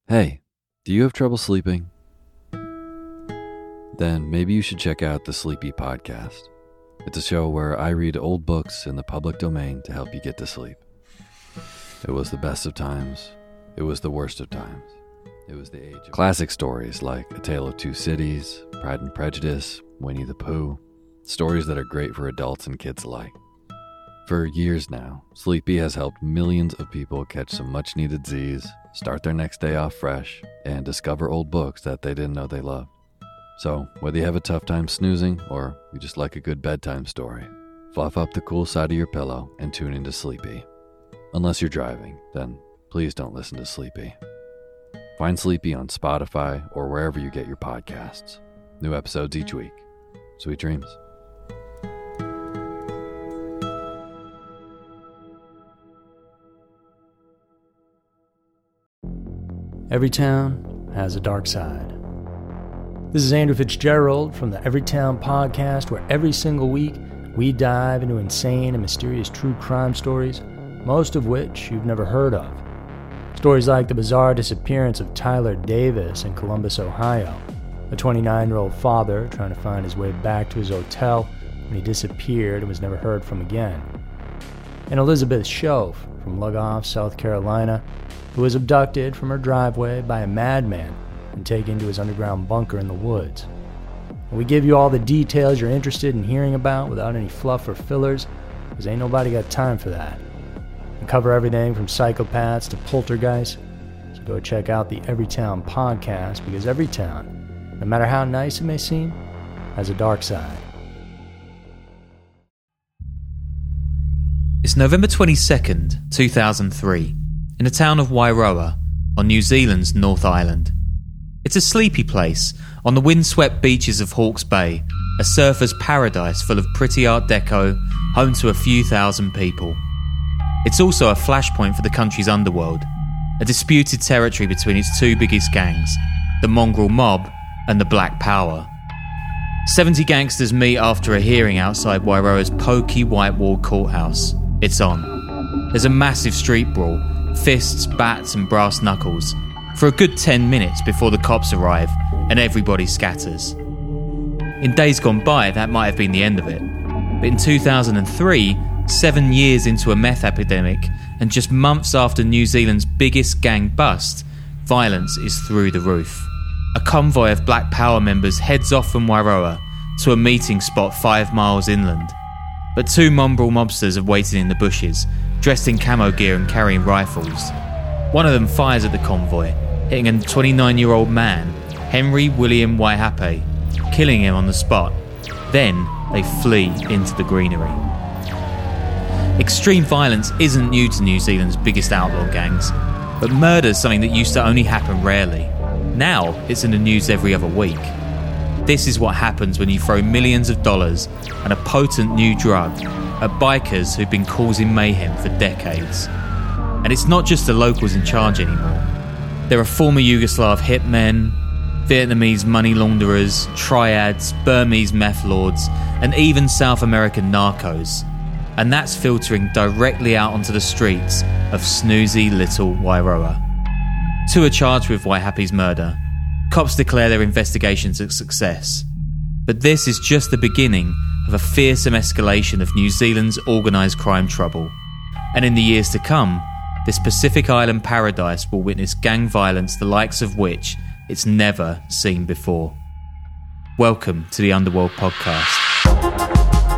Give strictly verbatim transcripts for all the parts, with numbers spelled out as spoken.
Hey, do you have trouble sleeping? Then maybe you should check out the Sleepy Podcast. It's a show where I read old books in the public domain to help you get to sleep. It was the best of times. It was the worst of times. It was the age of classic stories like A Tale of Two Cities, Pride and Prejudice, Winnie the Pooh. Stories that are great for adults and kids alike. For years now, Sleepy has helped millions of people catch some much-needed Z's, start their next day off fresh, and discover old books that they didn't know they loved. So, whether you have a tough time snoozing or you just like a good bedtime story, fluff up the cool side of your pillow and tune into Sleepy. Unless you're driving, then please don't listen to Sleepy. Find Sleepy on Spotify or wherever you get your podcasts. New episodes each week. Sweet dreams. Every town has a dark side. This is Andrew Fitzgerald from the Everytown Podcast, where every single week we dive into insane and mysterious true crime stories, most of which you've never heard of. Stories like the bizarre disappearance of Tyler Davis in Columbus, Ohio, a twenty-nine-year-old father trying to find his way back to his hotel when he disappeared and was never heard from again. And Elizabeth Shoaf from Lugoff, South Carolina, who was abducted from her driveway by a madman and taken to his underground bunker in the woods. And we give you all the details you're interested in hearing about without any fluff or fillers, because ain't nobody got time for that. We cover everything from psychopaths to poltergeists, so go check out the Everytown Podcast, because every town, no matter how nice it may seem, has a dark side. It's November twenty-second, two thousand three, in the town of Wairoa, on New Zealand's North Island. It's a sleepy place on the windswept beaches of Hawke's Bay, a surfer's paradise full of pretty Art Deco, home to a few thousand people. It's also a flashpoint for the country's underworld, a disputed territory between its two biggest gangs, the Mongrel Mob and the Black Power. seventy gangsters meet after a hearing outside Wairoa's pokey white-walled courthouse. It's on. There's a massive street brawl, fists, bats and brass knuckles, for a good ten minutes before the cops arrive and everybody scatters. In days gone by, that might have been the end of it. But in two thousand three, seven years into a meth epidemic and just months after New Zealand's biggest gang bust, violence is through the roof. A convoy of Black Power members heads off from Wairoa to a meeting spot five miles inland. But two mongrel mobsters are waiting in the bushes, dressed in camo gear and carrying rifles. One of them fires at the convoy, hitting a twenty-nine-year-old man, Henry William Waihape, killing him on the spot. Then they flee into the greenery. Extreme violence isn't new to New Zealand's biggest outlaw gangs, but murder's something that used to only happen rarely. Now it's in the news every other week. This is what happens when you throw millions of dollars and a potent new drug at bikers who've been causing mayhem for decades. And it's not just the locals in charge anymore. There are former Yugoslav hitmen, Vietnamese money launderers, triads, Burmese meth lords, and even South American narcos. And that's filtering directly out onto the streets of snoozy little Wairoa. Two are charged with Waihape's murder. Cops declare their investigations a success. But this is just the beginning of a fearsome escalation of New Zealand's organised crime trouble. And in the years to come, this Pacific Island paradise will witness gang violence the likes of which it's never seen before. Welcome to the Underworld Podcast.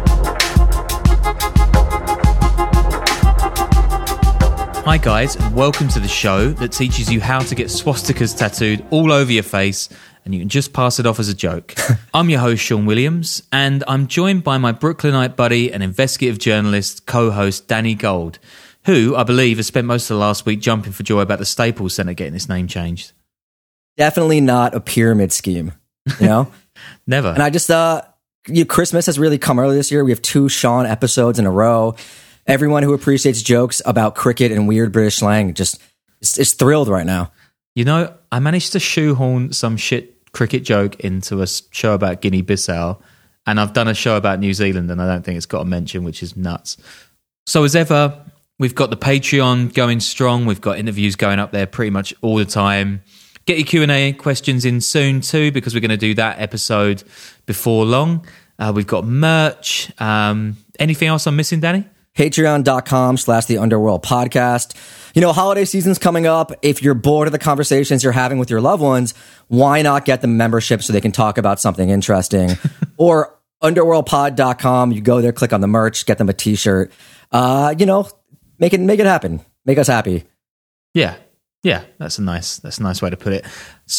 Hi guys, and welcome to the show that teaches you how to get swastikas tattooed all over your face and you can just pass it off as a joke. I'm your host, Sean Williams, and I'm joined by my Brooklynite buddy and investigative journalist co-host Danny Gold, who, I believe, has spent most of the last week jumping for joy about the Staples Center getting its name changed. Definitely not a pyramid scheme, you know? Never. And I just, uh, you, Christmas has really come early this year. We have two Sean episodes in a row. Everyone who appreciates jokes about cricket and weird British slang just is, is thrilled right now. You know, I managed to shoehorn some shit cricket joke into a show about Guinea-Bissau, and I've done a show about New Zealand, and I don't think it's got a mention, which is nuts. So as ever, We've got the Patreon going strong. We've got interviews going up there pretty much all the time. Get your Q and A questions in soon too, because we're going to do that episode before long. Uh, we've got merch. Um, anything else I'm missing, Danny? Patreon.com slash the Underworld Podcast. You know, holiday season's coming up. If you're bored of the conversations you're having with your loved ones, why not get the membership so they can talk about something interesting? Or underworld pod dot com. You go there, click on the merch, get them a t-shirt. Uh, you know, make it, make it happen. Make us happy. Yeah. Yeah. That's a nice, that's a nice way to put it.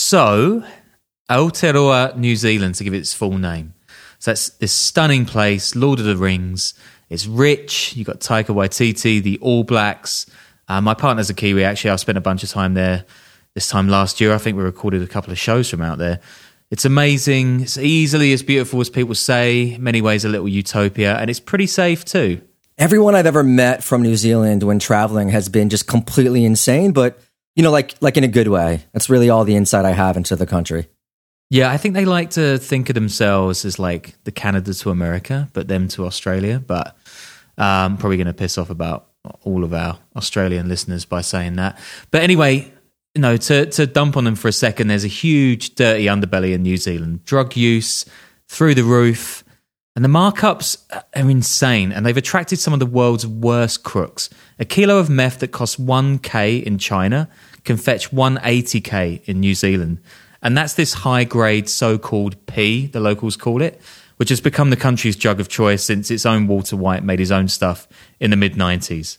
So, Aotearoa, New Zealand, to give it its full name. So that's this stunning place, Lord of the Rings. It's rich. You've got Taika Waititi, the All Blacks. Uh, my partner's a Kiwi, actually. I spent a bunch of time there this time last year. I think we recorded a couple of shows from out there. It's amazing. It's easily as beautiful as people say. In many ways, a little utopia. And it's pretty safe too. Everyone I've ever met from New Zealand when traveling has been just completely insane, but, you know, like like in a good way. That's really all the insight I have into the country. Yeah, I think they like to think of themselves as like the Canada to America, but them to Australia. But I'm um, probably going to piss off about all of our Australian listeners by saying that. But anyway, you know, to, to dump on them for a second, there's a huge dirty underbelly in New Zealand. Drug use through the roof. And the markups are insane. And they've attracted some of the world's worst crooks. A kilo of meth that costs one K in China can fetch one hundred eighty K in New Zealand. And that's this high-grade so-called P, the locals call it, which has become the country's drug of choice since its own Walter White made his own stuff in the mid nineties.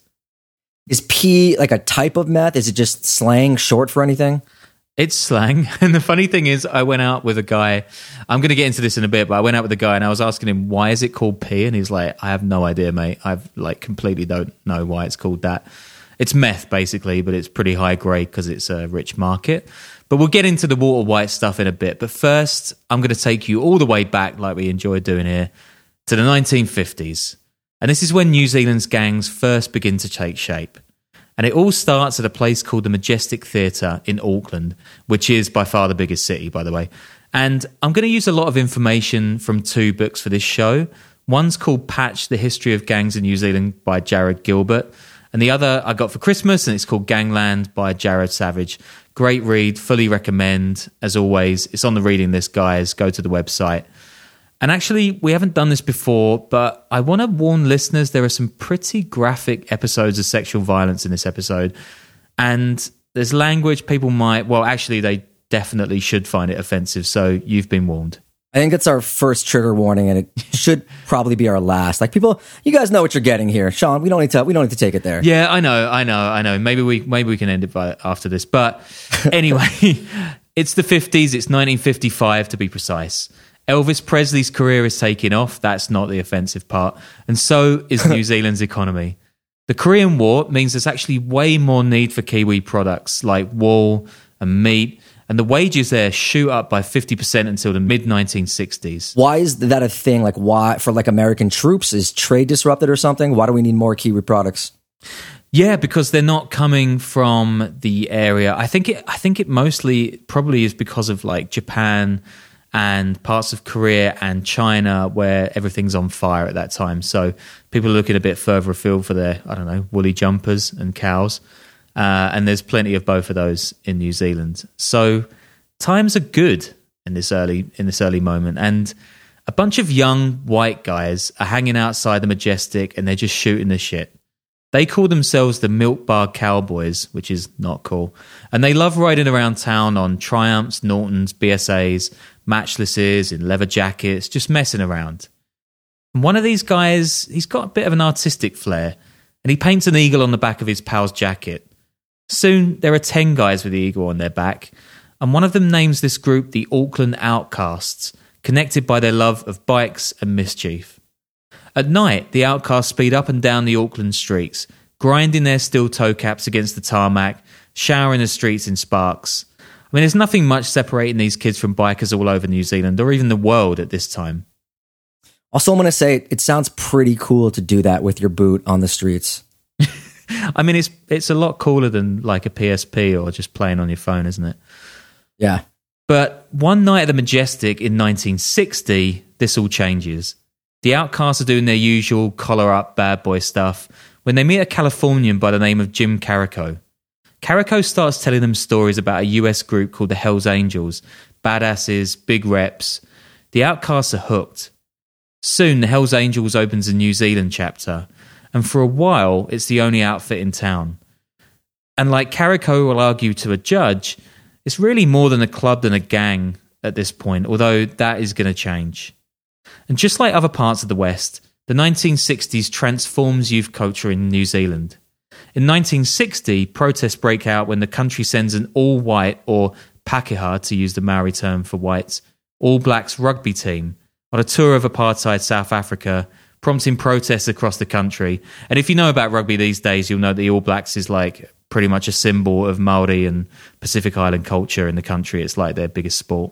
Is P like a type of meth? Is it just slang short for anything? It's slang. And the funny thing is, I went out with a guy, I'm going to get into this in a bit, but I went out with a guy and I was asking him, why is it called P? And he's like, I have no idea, mate. I've like completely don't know why it's called that. It's meth, basically, but it's pretty high grade because it's a rich market. But we'll get into the Walter White stuff in a bit. But first, I'm going to take you all the way back, like we enjoy doing here, to the nineteen fifties. And this is when New Zealand's gangs first begin to take shape. And it all starts at a place called the Majestic Theatre in Auckland, which is by far the biggest city, by the way. And I'm going to use a lot of information from two books for this show. One's called Patch, The History of Gangs in New Zealand by Jared Gilbert. And the other I got for Christmas, and it's called Gangland by Jared Savage. Great read, fully recommend. As always, it's on the reading list, guys. Go to the website. And actually, we haven't done this before, but I want to warn listeners, there are some pretty graphic episodes of sexual violence in this episode. And there's language people might, well, actually, they definitely should find it offensive. So you've been warned. I think it's our first trigger warning, and it should probably be our last. Like, people, you guys know what you're getting here, Sean. We don't need to. We don't need to take it there. Yeah, I know, I know, I know. Maybe we maybe we can end it by after this. But anyway, it's the fifties. It's nineteen fifty-five to be precise. Elvis Presley's career is taking off. That's not the offensive part, and so is New Zealand's economy. The Korean War means there's actually way more need for Kiwi products like wool and meat. And the wages there shoot up by fifty percent until the mid nineteen sixties. Why is that a thing? Like, why, for like American troops, is trade disrupted or something? Why do we need more Kiwi products? Yeah, because they're not coming from the area. I think it, I think it mostly probably is because of like Japan and parts of Korea and China where everything's on fire at that time. So people are looking a bit further afield for their, I don't know, woolly jumpers and cows. Uh, and there's plenty of both of those in New Zealand. So times are good in this early in this early moment. And a bunch of young white guys are hanging outside the Majestic and they're just shooting the shit. They call themselves the Milk Bar Cowboys, which is not cool. And they love riding around town on Triumphs, Nortons, B S As, Matchlesses, in leather jackets, just messing around. And one of these guys, he's got a bit of an artistic flair, and he paints an eagle on the back of his pal's jacket. Soon, there are ten guys with the eagle on their back, and one of them names this group the Auckland Outcasts, connected by their love of bikes and mischief. At night, the outcasts speed up and down the Auckland streets, grinding their steel toe caps against the tarmac, showering the streets in sparks. I mean, there's nothing much separating these kids from bikers all over New Zealand, or even the world at this time. Also, I'm going to say, it sounds pretty cool to do that with your boot on the streets. I mean, it's it's a lot cooler than like a P S P or just playing on your phone, isn't it? Yeah. But one night at the Majestic in nineteen sixty, this all changes. The outcasts are doing their usual collar-up bad boy stuff when they meet a Californian by the name of Jim Carrico. Carrico starts telling them stories about a U S group called the Hells Angels, badasses, big reps. The outcasts are hooked. Soon, the Hells Angels opens a New Zealand chapter, and for a while, it's the only outfit in town. And like Carrico will argue to a judge, it's really more than a club than a gang at this point, although that is going to change. And just like other parts of the West, the nineteen sixties transforms youth culture in New Zealand. In nineteen sixty, protests break out when the country sends an all-white, or Pakeha to use the Maori term for whites, All Blacks rugby team on a tour of apartheid South Africa, prompting protests across the country. And if you know about rugby these days, you'll know the All Blacks is like pretty much a symbol of Maori and Pacific Island culture in the country. It's like their biggest sport.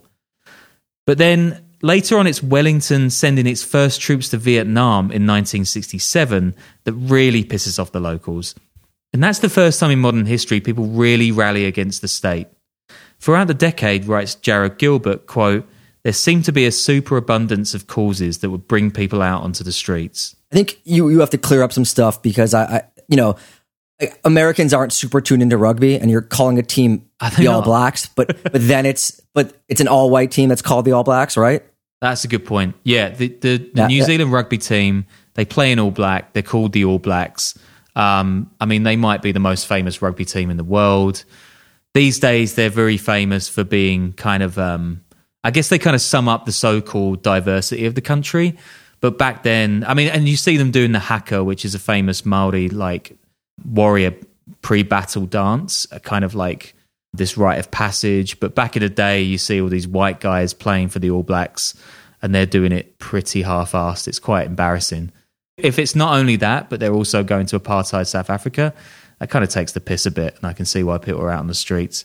But then later on, it's Wellington sending its first troops to Vietnam in nineteen sixty-seven that really pisses off the locals. And that's the first time in modern history people really rally against the state. Throughout the decade, writes Jared Gilbert, quote, there seemed to be a superabundance of causes that would bring people out onto the streets. I think you, you have to clear up some stuff because, I, I you know, Americans aren't super tuned into rugby, and you're calling a team the All Blacks, but but then it's but it's an all-white team that's called the All Blacks, right? That's a good point. Yeah, the, the, the yeah, New yeah. Zealand rugby team, they play in all black. They're called the All Blacks. Um, I mean, they might be the most famous rugby team in the world. These days, they're very famous for being kind of, um, I guess they kind of sum up the so-called diversity of the country. But back then, I mean, and you see them doing the haka, which is a famous Maori, like, warrior pre-battle dance, a kind of like this rite of passage. But back in the day, you see all these white guys playing for the All Blacks, and they're doing it pretty half-assed. It's quite embarrassing. If it's not only that, but they're also going to apartheid South Africa, that kind of takes the piss a bit, and I can see why people are out on the streets.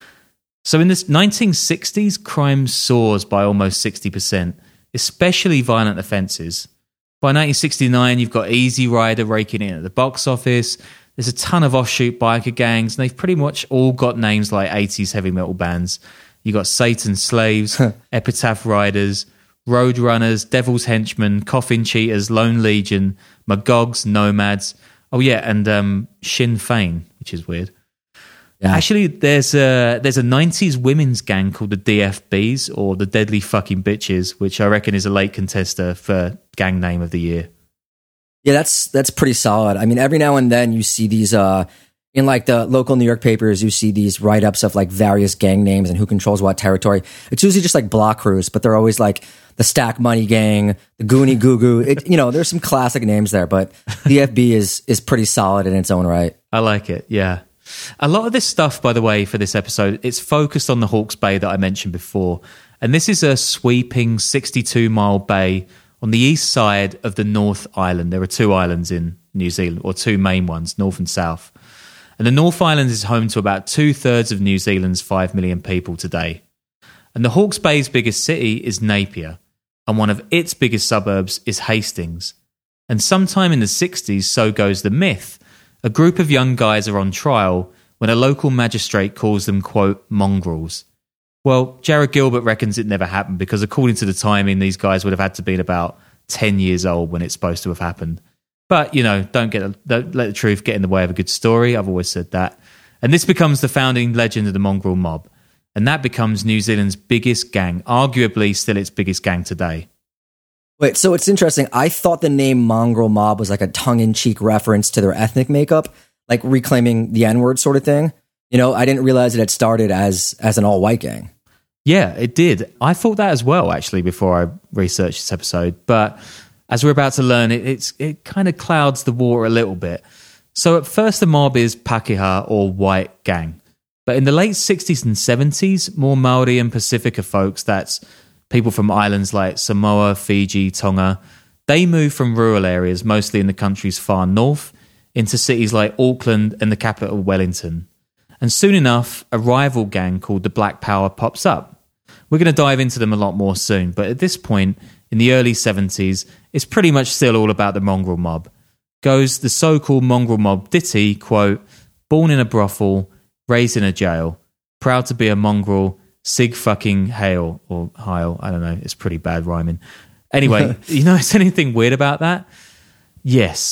So in this nineteen sixties, crime soars by almost sixty percent, especially violent offences. By nineteen sixty-nine, you've got Easy Rider raking in at the box office. There's a ton of offshoot biker gangs, and they've pretty much all got names like eighties heavy metal bands. You got Satan's Slaves, Epitaph Riders, Roadrunners, Devil's Henchmen, Coffin Cheaters, Lone Legion, Magogs, Nomads. Oh yeah, and um, Sinn Féin, which is weird. Yeah. Actually, there's a there's a nineties women's gang called the D F Bs, or the Deadly Fucking Bitches, which I reckon is a late contester for gang name of the year. Yeah, that's that's pretty solid. I mean, every now and then you see these uh, in like the local New York papers. You see these write ups of like various gang names and who controls what territory. It's usually just like block crews, but they're always like the Stack Money Gang, the Goonie Goo Goo. It, you know, there's some classic names there, but D F B is is pretty solid in its own right. I like it. Yeah. A lot of this stuff, by the way, for this episode, it's focused on the Hawke's Bay that I mentioned before. And this is a sweeping sixty-two mile bay on the east side of the North Island. There are two islands in New Zealand, or two main ones, North and South. And the North Island is home to about two-thirds of New Zealand's five million people today. And the Hawke's Bay's biggest city is Napier, and one of its biggest suburbs is Hastings. And sometime in the sixties, so goes the myth, a group of young guys are on trial when a local magistrate calls them, quote, mongrels. Well, Jared Gilbert reckons it never happened because according to the timing, these guys would have had to be about ten years old when it's supposed to have happened. But, you know, don't get a, don't let the truth get in the way of a good story. I've always said that. And this becomes the founding legend of the mongrel mob. And that becomes New Zealand's biggest gang, arguably still its biggest gang today. Wait, so it's interesting. I thought the name Mongrel Mob was like a tongue-in-cheek reference to their ethnic makeup, like reclaiming the N-word sort of thing. You know, I didn't realize it had started as as an all-white gang. Yeah, it did. I thought that as well, actually, before I researched this episode. But as we're about to learn, it it's, it kind of clouds the water a little bit. So at first, the mob is Pakeha, or white gang. But in the late sixties and seventies, more Maori and Pacifica folks, that's people from islands like Samoa, Fiji, Tonga, they move from rural areas, mostly in the country's far north, into cities like Auckland and the capital, Wellington. And soon enough, a rival gang called the Black Power pops up. We're going to dive into them a lot more soon, but at this point, in the early seventies, it's pretty much still all about the mongrel mob. Goes the so-called mongrel mob ditty, quote, born in a brothel, raised in a jail, proud to be a mongrel, sig fucking hail, or heil, I don't know, it's pretty bad rhyming. Anyway, you notice anything weird about that? Yes,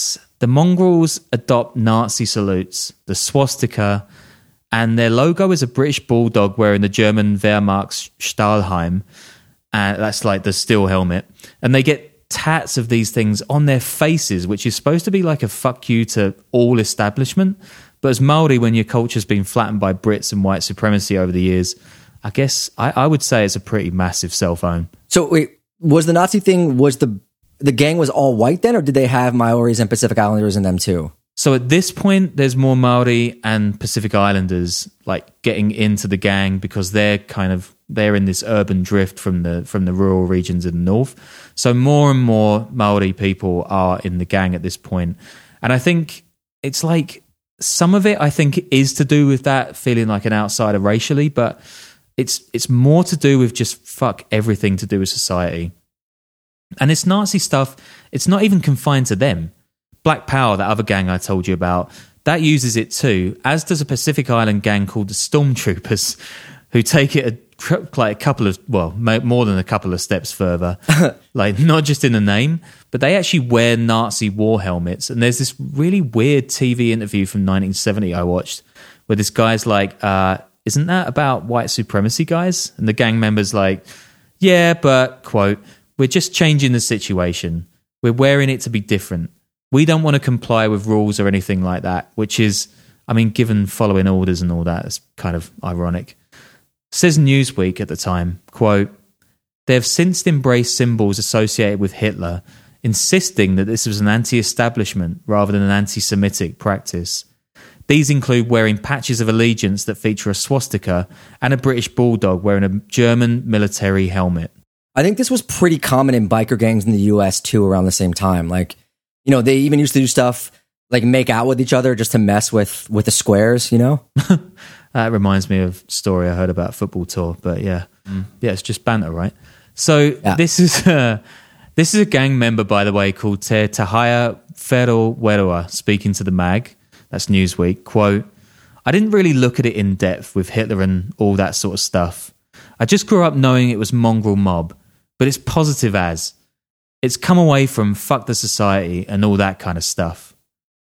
the mongrels adopt Nazi salutes, the swastika, and their logo is a British bulldog wearing the German Wehrmacht's Stahlhelm. And that's like the steel helmet. And they get tats of these things on their faces, which is supposed to be like a fuck you to all establishment. But as Māori, when your culture's been flattened by Brits and white supremacy over the years, I guess I, I would say it's a pretty massive self-own. So wait, was the Nazi thing, was the the gang was all white then, or did they have Maoris and Pacific Islanders in them too? So at this point, there's more Maori and Pacific Islanders like getting into the gang because they're kind of they're in this urban drift from the from the rural regions in the north. So more and more Maori people are in the gang at this point, and I think it's like some of it I think is to do with that feeling like an outsider racially, but it's it's more to do with just fuck everything to do with society. And it's Nazi stuff. It's not even confined to them. Black Power, that other gang I told you about, that uses it too, as does a Pacific Island gang called the Stormtroopers, who take it a, like a couple of, well, more than a couple of steps further. Like, not just in the name, but they actually wear Nazi war helmets. And there's this really weird T V interview from nineteen seventy I watched, where this guy's like, uh, isn't that about white supremacy, guys? And the gang member's like, yeah, but, quote, we're just changing the situation. We're wearing it to be different. We don't want to comply with rules or anything like that, which is, I mean, given following orders and all that, it's kind of ironic. Says Newsweek at the time, quote, they have since embraced symbols associated with Hitler, insisting that this was an anti-establishment rather than an anti-Semitic practice. These include wearing patches of allegiance that feature a swastika and a British bulldog wearing a German military helmet. I think this was pretty common in biker gangs in the U S too around the same time. Like, you know, they even used to do stuff like make out with each other just to mess with, with the squares, you know? That reminds me of a story I heard about a football tour, but yeah. Mm. Yeah, it's just banter, right? So yeah. this is uh, this is a gang member, by the way, called Te Tahaya Whero Werua, speaking to the mag. That's Newsweek. Quote, I didn't really look at it in depth with Hitler and all that sort of stuff. I just grew up knowing it was mongrel mob, but it's positive as. It's come away from fuck the society and all that kind of stuff.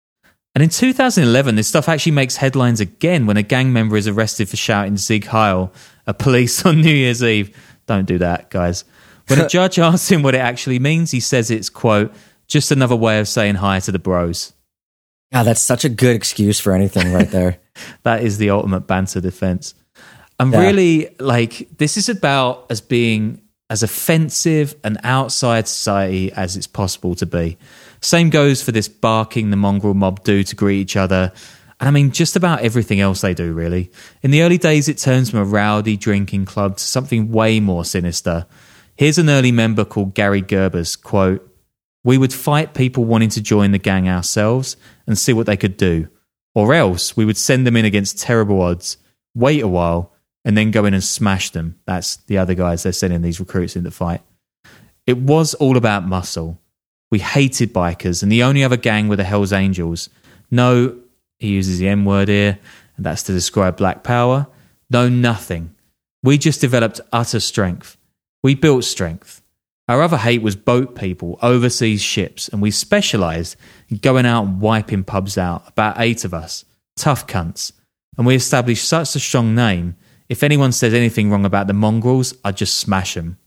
And in two thousand eleven, this stuff actually makes headlines again when a gang member is arrested for shouting Sieg Heil at police on New Year's Eve. Don't do that, guys. When a judge asks him what it actually means, he says it's, quote, just another way of saying hi to the bros. Yeah, that's such a good excuse for anything right there. That is the ultimate banter defense. I'm yeah. really, like, this is about as being as offensive and outside society as it's possible to be. Same goes for this barking the mongrel mob do to greet each other. And I mean, just about everything else they do, really. In the early days, it turns from a rowdy drinking club to something way more sinister. Here's an early member called Gary Gerbers, quote, we would fight people wanting to join the gang ourselves and see what they could do. Or else we would send them in against terrible odds, wait a while, and then go in and smash them. That's the other guys they're sending these recruits in to fight. It was all about muscle. We hated bikers, and the only other gang were the Hells Angels. No, he uses the M word here, and that's to describe Black Power. No, nothing. We just developed utter strength. We built strength. Our other hate was boat people, overseas ships, and we specialised in going out and wiping pubs out, about eight of us. Tough cunts. And we established such a strong name, if anyone says anything wrong about the mongrels, I'd just smash them.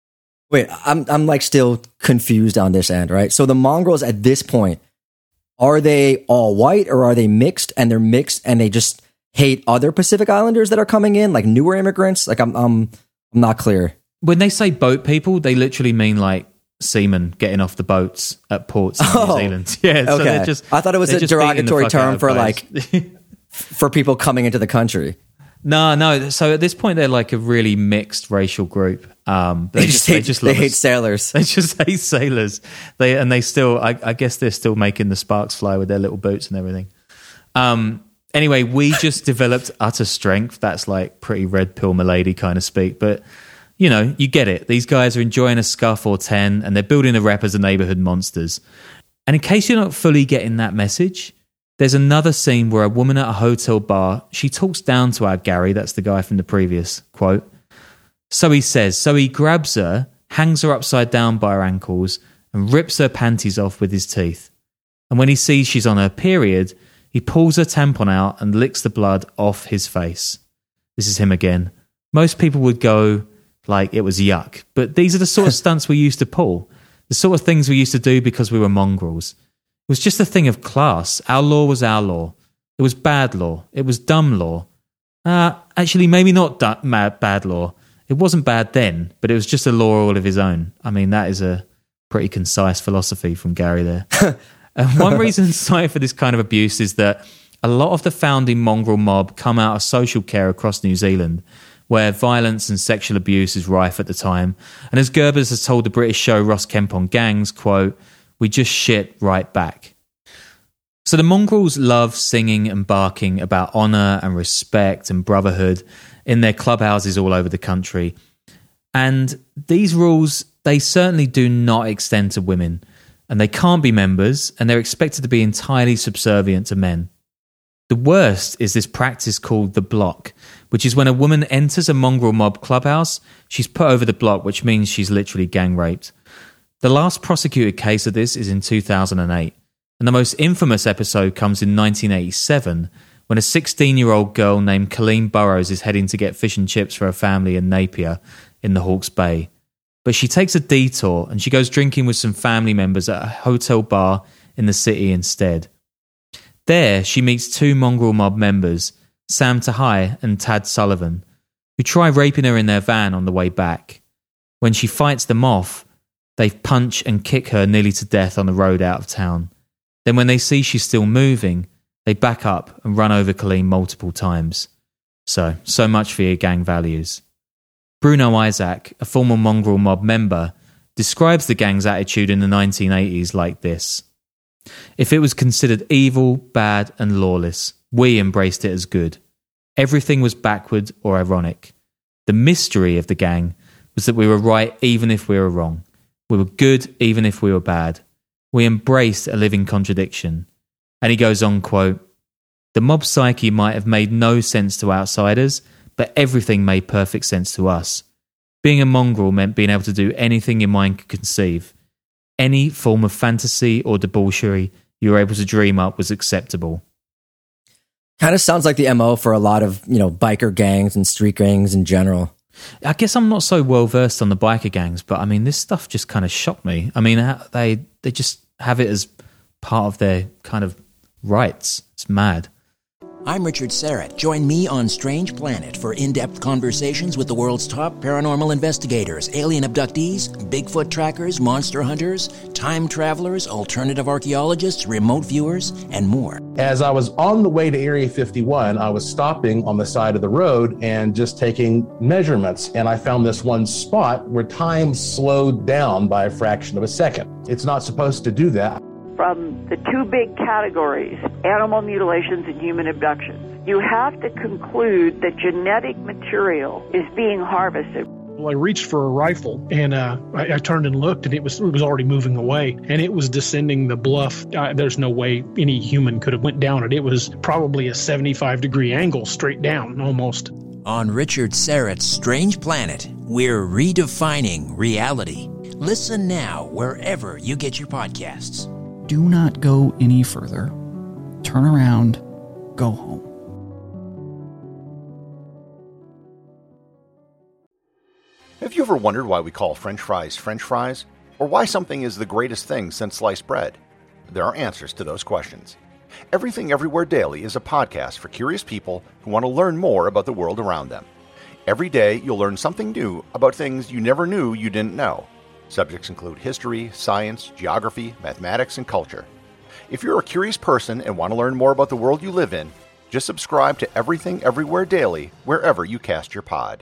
Wait, I'm I'm like still confused on this end, right? So the mongrels at this point, are they all white or are they mixed? And they're mixed and they just hate other Pacific Islanders that are coming in, like newer immigrants? Like I'm I'm I'm not clear. When they say boat people, they literally mean like seamen getting off the boats at ports in oh, New Zealand. Yeah, so okay. they're just, I thought it was a derogatory term for like for people coming into the country. No, no. So at this point, they're like a really mixed racial group. Um, they, they just hate, they just they hate sailors. They just hate sailors. They and they still, I, I guess, they're still making the sparks fly with their little boots and everything. Um, anyway, we just developed utter strength. That's like pretty red pill milady kind of speak, but you know, you get it. These guys are enjoying a scuff or ten, and they're building a rep as a neighborhood monsters. And in case you're not fully getting that message, there's another scene where a woman at a hotel bar, she talks down to our Gary, that's the guy from the previous quote. So he says, so he grabs her, hangs her upside down by her ankles, and rips her panties off with his teeth. And when he sees she's on her period, he pulls her tampon out and licks the blood off his face. This is him again. Most people would go like it was yuck, but these are the sort of stunts we used to pull, the sort of things we used to do because we were mongrels. It was just a thing of class. Our law was our law. It was bad law. It was dumb law. Uh, actually, maybe not du- mad, bad law. It wasn't bad then, but it was just a law all of his own. I mean, that is a pretty concise philosophy from Gary there. And one reason cited for this kind of abuse is that a lot of the founding mongrel mob come out of social care across New Zealand, where violence and sexual abuse is rife at the time. And as Gerbers has told the British show Ross Kemp on Gangs, quote, "We just shit right back." So the mongrels love singing and barking about honour and respect and brotherhood in their clubhouses all over the country. And these rules, they certainly do not extend to women. And they can't be members, and they're expected to be entirely subservient to men. The worst is this practice called the block, which is when a woman enters a mongrel mob clubhouse, she's put over the block, which means she's literally gang raped. The last prosecuted case of this is in two thousand eight, and the most infamous episode comes in nineteen eighty-seven, when a sixteen-year-old girl named Colleen Burrows is heading to get fish and chips for her family in Napier in the Hawke's Bay. But she takes a detour and she goes drinking with some family members at a hotel bar in the city instead. There, she meets two mongrel mob members, Sam Tahai and Tad Sullivan, who try raping her in their van on the way back. When she fights them off, they punch and kick her nearly to death on the road out of town. Then when they see she's still moving, they back up and run over Colleen multiple times. So, so much for your gang values. Bruno Isaac, a former mongrel mob member, describes the gang's attitude in the nineteen eighties like this. "If it was considered evil, bad and lawless, we embraced it as good. Everything was backward or ironic. The mystery of the gang was that we were right even if we were wrong. We were good even if we were bad. We embraced a living contradiction." And he goes on, quote, "The mob psyche might have made no sense to outsiders, but everything made perfect sense to us. Being a mongrel meant being able to do anything your mind could conceive. Any form of fantasy or debauchery you were able to dream up was acceptable." Kind of sounds like the M O for a lot of, you know, biker gangs and street gangs in general. I guess I'm not so well versed on the biker gangs, but I mean, this stuff just kind of shocked me. I mean, they they just have it as part of their kind of rights. It's mad. I'm Richard Serrett. Join me on Strange Planet for in-depth conversations with the world's top paranormal investigators, alien abductees, Bigfoot trackers, monster hunters, time travelers, alternative archaeologists, remote viewers, and more. As I was on the way to Area fifty-one, I was stopping on the side of the road and just taking measurements. And I found this one spot where time slowed down by a fraction of a second. It's not supposed to do that. From the two big categories, animal mutilations and human abductions, you have to conclude that genetic material is being harvested. Well, I reached for a rifle, and uh, I, I turned and looked, and it was it was already moving away, and it was descending the bluff. Uh, there's no way any human could have went down it. It was probably a seventy-five degree angle straight down, almost. On Richard Serrett's Strange Planet, we're redefining reality. Listen now wherever you get your podcasts. Do not go any further. Turn around. Go home. Have you ever wondered why we call French fries French fries? Or why something is the greatest thing since sliced bread? There are answers to those questions. Everything Everywhere Daily is a podcast for curious people who want to learn more about the world around them. Every day, you'll learn something new about things you never knew you didn't know. Subjects include history, science, geography, mathematics, and culture. If you're a curious person and want to learn more about the world you live in, just subscribe to Everything Everywhere Daily wherever you cast your pod.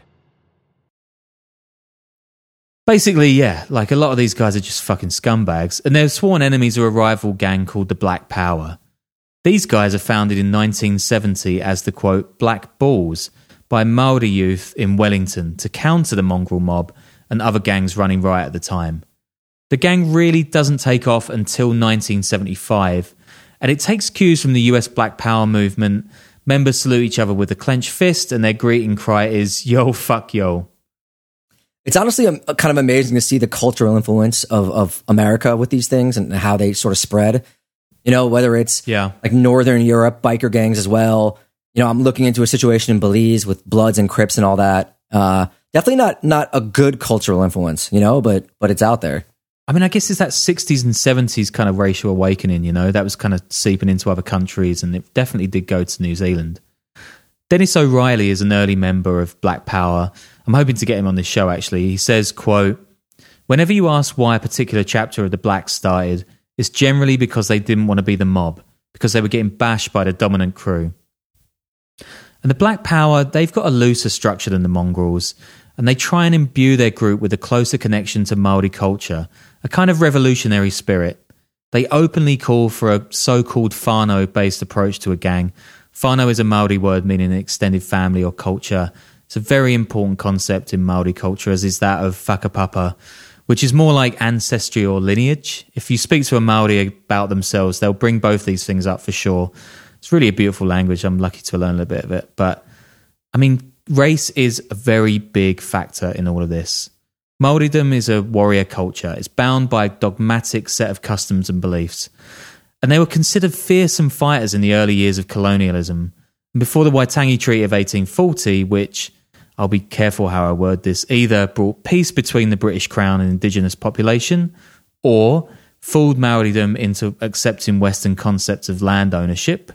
Basically, yeah, like a lot of these guys are just fucking scumbags, and they're sworn enemies of a rival gang called the Black Power. These guys are founded in nineteen seventy as the, quote, Black Bulls by Maori youth in Wellington to counter the mongrel mob and other gangs running riot at the time. The gang really doesn't take off until nineteen seventy-five, and it takes cues from the U S Black Power movement. Members salute each other with a clenched fist, and their greeting cry is, yo, fuck yo. It's honestly a, a kind of amazing to see the cultural influence of, of America with these things and how they sort of spread. You know, whether it's Yeah. like Northern Europe biker gangs as well. You know, I'm looking into a situation in Belize with Bloods and Crips and all that. Uh, definitely not not a good cultural influence, you know, but but it's out there. I mean, I guess it's that sixties and seventies kind of racial awakening, you know, that was kind of seeping into other countries, and it definitely did go to New Zealand. Dennis O'Reilly is an early member of Black Power. I'm hoping to get him on this show, actually. He says, quote, "Whenever you ask why a particular chapter of the Blacks started, it's generally because they didn't want to be the mob, because they were getting bashed by the dominant crew." And the Black Power, they've got a looser structure than the Mongrels, and they try and imbue their group with a closer connection to Māori culture, a kind of revolutionary spirit. They openly call for a so-called whānau-based approach to a gang. Whānau is a Māori word meaning an extended family or culture. It's a very important concept in Māori culture, as is that of whakapapa, which is more like ancestry or lineage. If you speak to a Māori about themselves, they'll bring both these things up for sure. It's really a beautiful language. I'm lucky to learn a little bit of it. But, I mean, race is a very big factor in all of this. Māoridom is a warrior culture. It's bound by a dogmatic set of customs and beliefs. And they were considered fearsome fighters in the early years of colonialism. And before the Waitangi Treaty of eighteen forty, which, I'll be careful how I word this, either brought peace between the British Crown and indigenous population, or fooled Māoridom into accepting Western concepts of land ownership.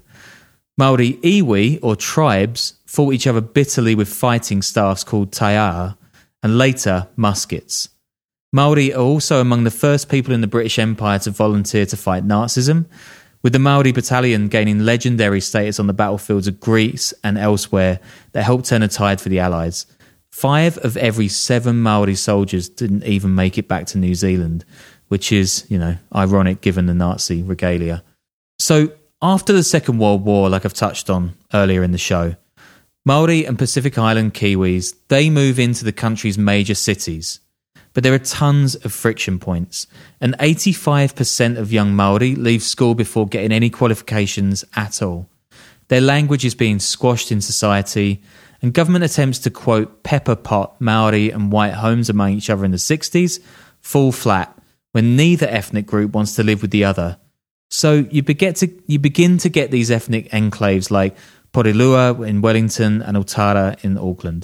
Māori iwi, or tribes, fought each other bitterly with fighting staffs called taiaa, and later muskets. Māori are also among the first people in the British Empire to volunteer to fight Nazism, with the Māori battalion gaining legendary status on the battlefields of Greece and elsewhere that helped turn a tide for the Allies. Five of every seven Māori soldiers didn't even make it back to New Zealand, which is, you know, ironic given the Nazi regalia. So, after the Second World War, like I've touched on earlier in the show, Māori and Pacific Island Kiwis, they move into the country's major cities. But there are tons of friction points, and eighty-five percent of young Māori leave school before getting any qualifications at all. Their language is being squashed in society, and government attempts to, quote, pepper pot Māori and white homes among each other in the sixties fall flat when neither ethnic group wants to live with the other. So you, beget to, you begin to get these ethnic enclaves like Porirua in Wellington and Otara in Auckland.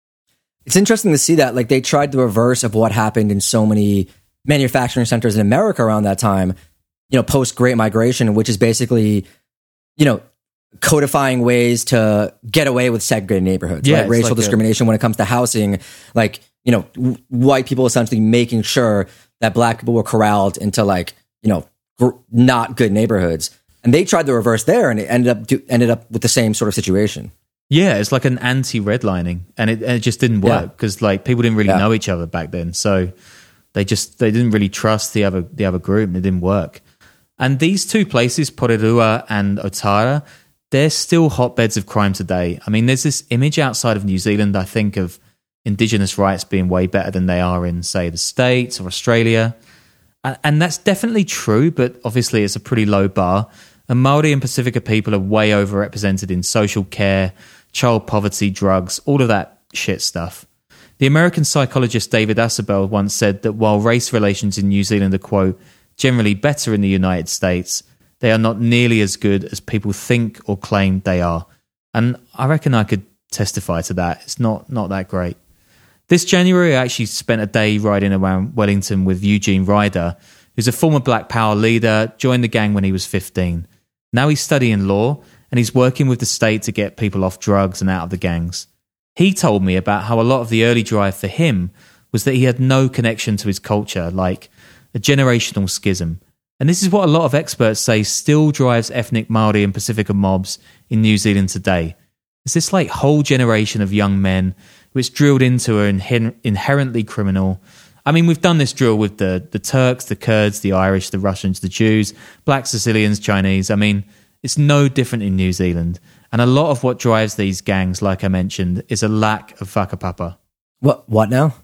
It's interesting to see that, like, they tried the reverse of what happened in so many manufacturing centers in America around that time, you know, post-Great Migration, which is basically, you know, codifying ways to get away with segregated neighborhoods, yeah, right? Racial like discrimination a- when it comes to housing, like, you know, w- white people essentially making sure that black people were corralled into, like, you know, gr- not good neighborhoods. And they tried the reverse there, and it ended up do- ended up with the same sort of situation. Yeah, it's like an anti-redlining, and it, and it just didn't work because yeah. like people didn't really yeah. know each other back then, so they just they didn't really trust the other the other group, and it didn't work. And these two places, Porirua and Otara, they're still hotbeds of crime today. I mean, there's this image outside of New Zealand, I think, of Indigenous rights being way better than they are in, say, the States or Australia, and, and that's definitely true. But obviously, it's a pretty low bar. And Māori and Pacifica people are way overrepresented in social care, child poverty, drugs, all of that shit stuff. The American psychologist David Asabel once said that while race relations in New Zealand are, quote, generally better in the United States, they are not nearly as good as people think or claim they are. And I reckon I could testify to that. It's not, not that great. This January, I actually spent a day riding around Wellington with Eugene Ryder, who's a former Black Power leader, joined the gang when he was fifteen. Now he's studying law, and he's working with the state to get people off drugs and out of the gangs. He told me about how a lot of the early drive for him was that he had no connection to his culture, like a generational schism. And this is what a lot of experts say still drives ethnic Māori and Pacifica mobs in New Zealand today. It's this like whole generation of young men who it's drilled into are inher- inherently criminal. I mean, we've done this drill with the, the Turks, the Kurds, the Irish, the Russians, the Jews, black Sicilians, Chinese. I mean, it's no different in New Zealand. And a lot of what drives these gangs, like I mentioned, is a lack of whakapapa. What, what now?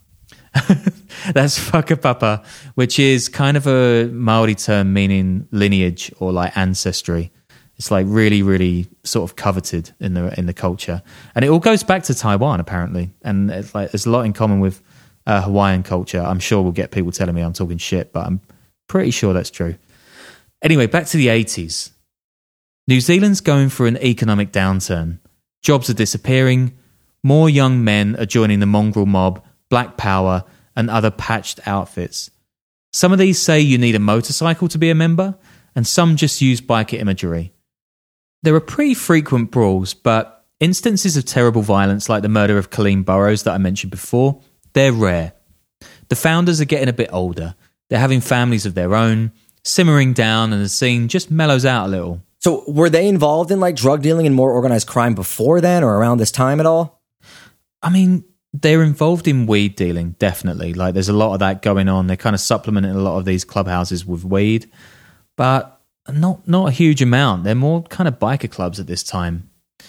That's whakapapa, which is kind of a Māori term meaning lineage or like ancestry. It's like really, really sort of coveted in the in the culture. And it all goes back to Taiwan, apparently. And it's like there's a lot in common with uh, Hawaiian culture. I'm sure we'll get people telling me I'm talking shit, but I'm pretty sure that's true. Anyway, back to the eighties. New Zealand's going through an economic downturn. Jobs are disappearing. More young men are joining the mongrel mob, Black Power, and other patched outfits. Some of these say you need a motorcycle to be a member, and some just use biker imagery. There are pretty frequent brawls, but instances of terrible violence like the murder of Colleen Burrows that I mentioned before, they're rare. The founders are getting a bit older. They're having families of their own, simmering down, and the scene just mellows out a little. So were they involved in like drug dealing and more organized crime before then or around this time at all? I mean, they're involved in weed dealing, definitely. Like, there's a lot of that going on. They're kind of supplementing a lot of these clubhouses with weed, but not not a huge amount. They're more kind of biker clubs at this time.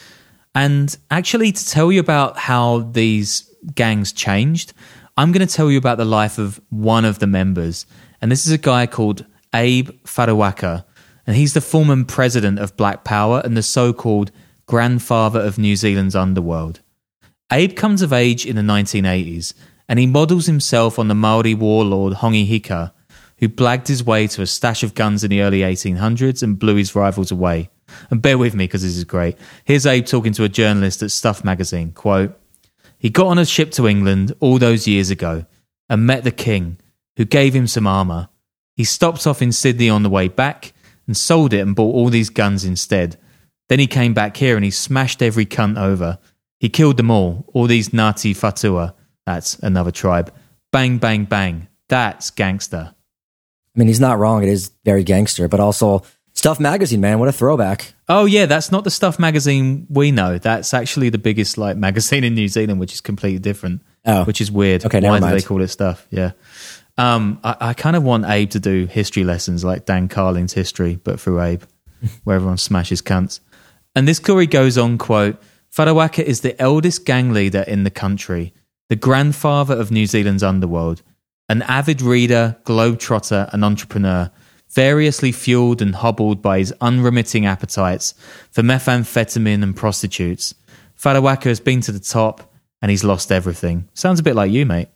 And actually, to tell you about how these gangs changed, I'm going to tell you about the life of one of the members. And this is a guy called Abe Farawaka, and he's the former president of Black Power and the so-called grandfather of New Zealand's underworld. Abe comes of age in the nineteen eighties, and he models himself on the Maori warlord Hongi Hika, who blagged his way to a stash of guns in the early eighteen hundreds and blew his rivals away. And bear with me because this is great. Here's Abe talking to a journalist at Stuff magazine, quote, "He got on a ship to England all those years ago and met the king, who gave him some armour. He stopped off in Sydney on the way back and sold it and bought all these guns instead. Then he came back here and he smashed every cunt over. He killed them all, all these Ngāti Whatua," that's another tribe. "Bang, bang, bang. That's gangster." I mean, he's not wrong. It is very gangster, but also Stuff magazine, man. What a throwback. Oh, yeah, that's not the Stuff magazine we know. That's actually the biggest like magazine in New Zealand, which is completely different, oh. which is weird. Okay, Why never mind. do they call it Stuff? Yeah. Um, I, I kind of want Abe to do history lessons like Dan Carlin's History, but through Abe, where everyone smashes cunts. And this story goes on, quote, "Farawaka is the eldest gang leader in the country, the grandfather of New Zealand's underworld, an avid reader, globetrotter, and entrepreneur, variously fueled and hobbled by his unremitting appetites for methamphetamine and prostitutes. Farawaka has been to the top, and he's lost everything." Sounds a bit like you, mate.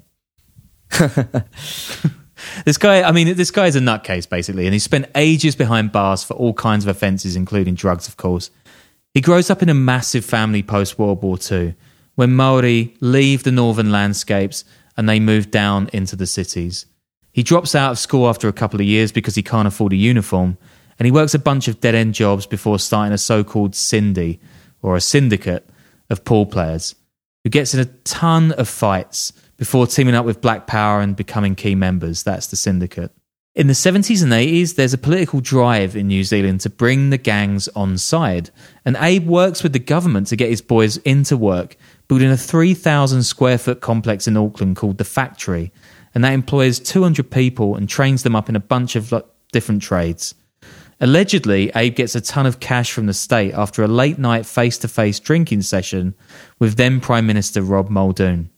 This guy, I mean, this guy is a nutcase, basically, and he spent ages behind bars for all kinds of offences, including drugs, of course. He grows up in a massive family post-World War Two, when Maori leave the northern landscapes and they move down into the cities. He drops out of school after a couple of years because he can't afford a uniform, and he works a bunch of dead-end jobs before starting a so-called Cindy, or a syndicate, of pool players, who gets in a ton of fights before teaming up with Black Power and becoming key members. That's the syndicate. In the seventies and eighties, there's a political drive in New Zealand to bring the gangs on side, and Abe works with the government to get his boys into work, building a three thousand square foot complex in Auckland called The Factory, and that employs two hundred people and trains them up in a bunch of different trades. Allegedly, Abe gets a ton of cash from the state after a late-night face-to-face drinking session with then Prime Minister Rob Muldoon.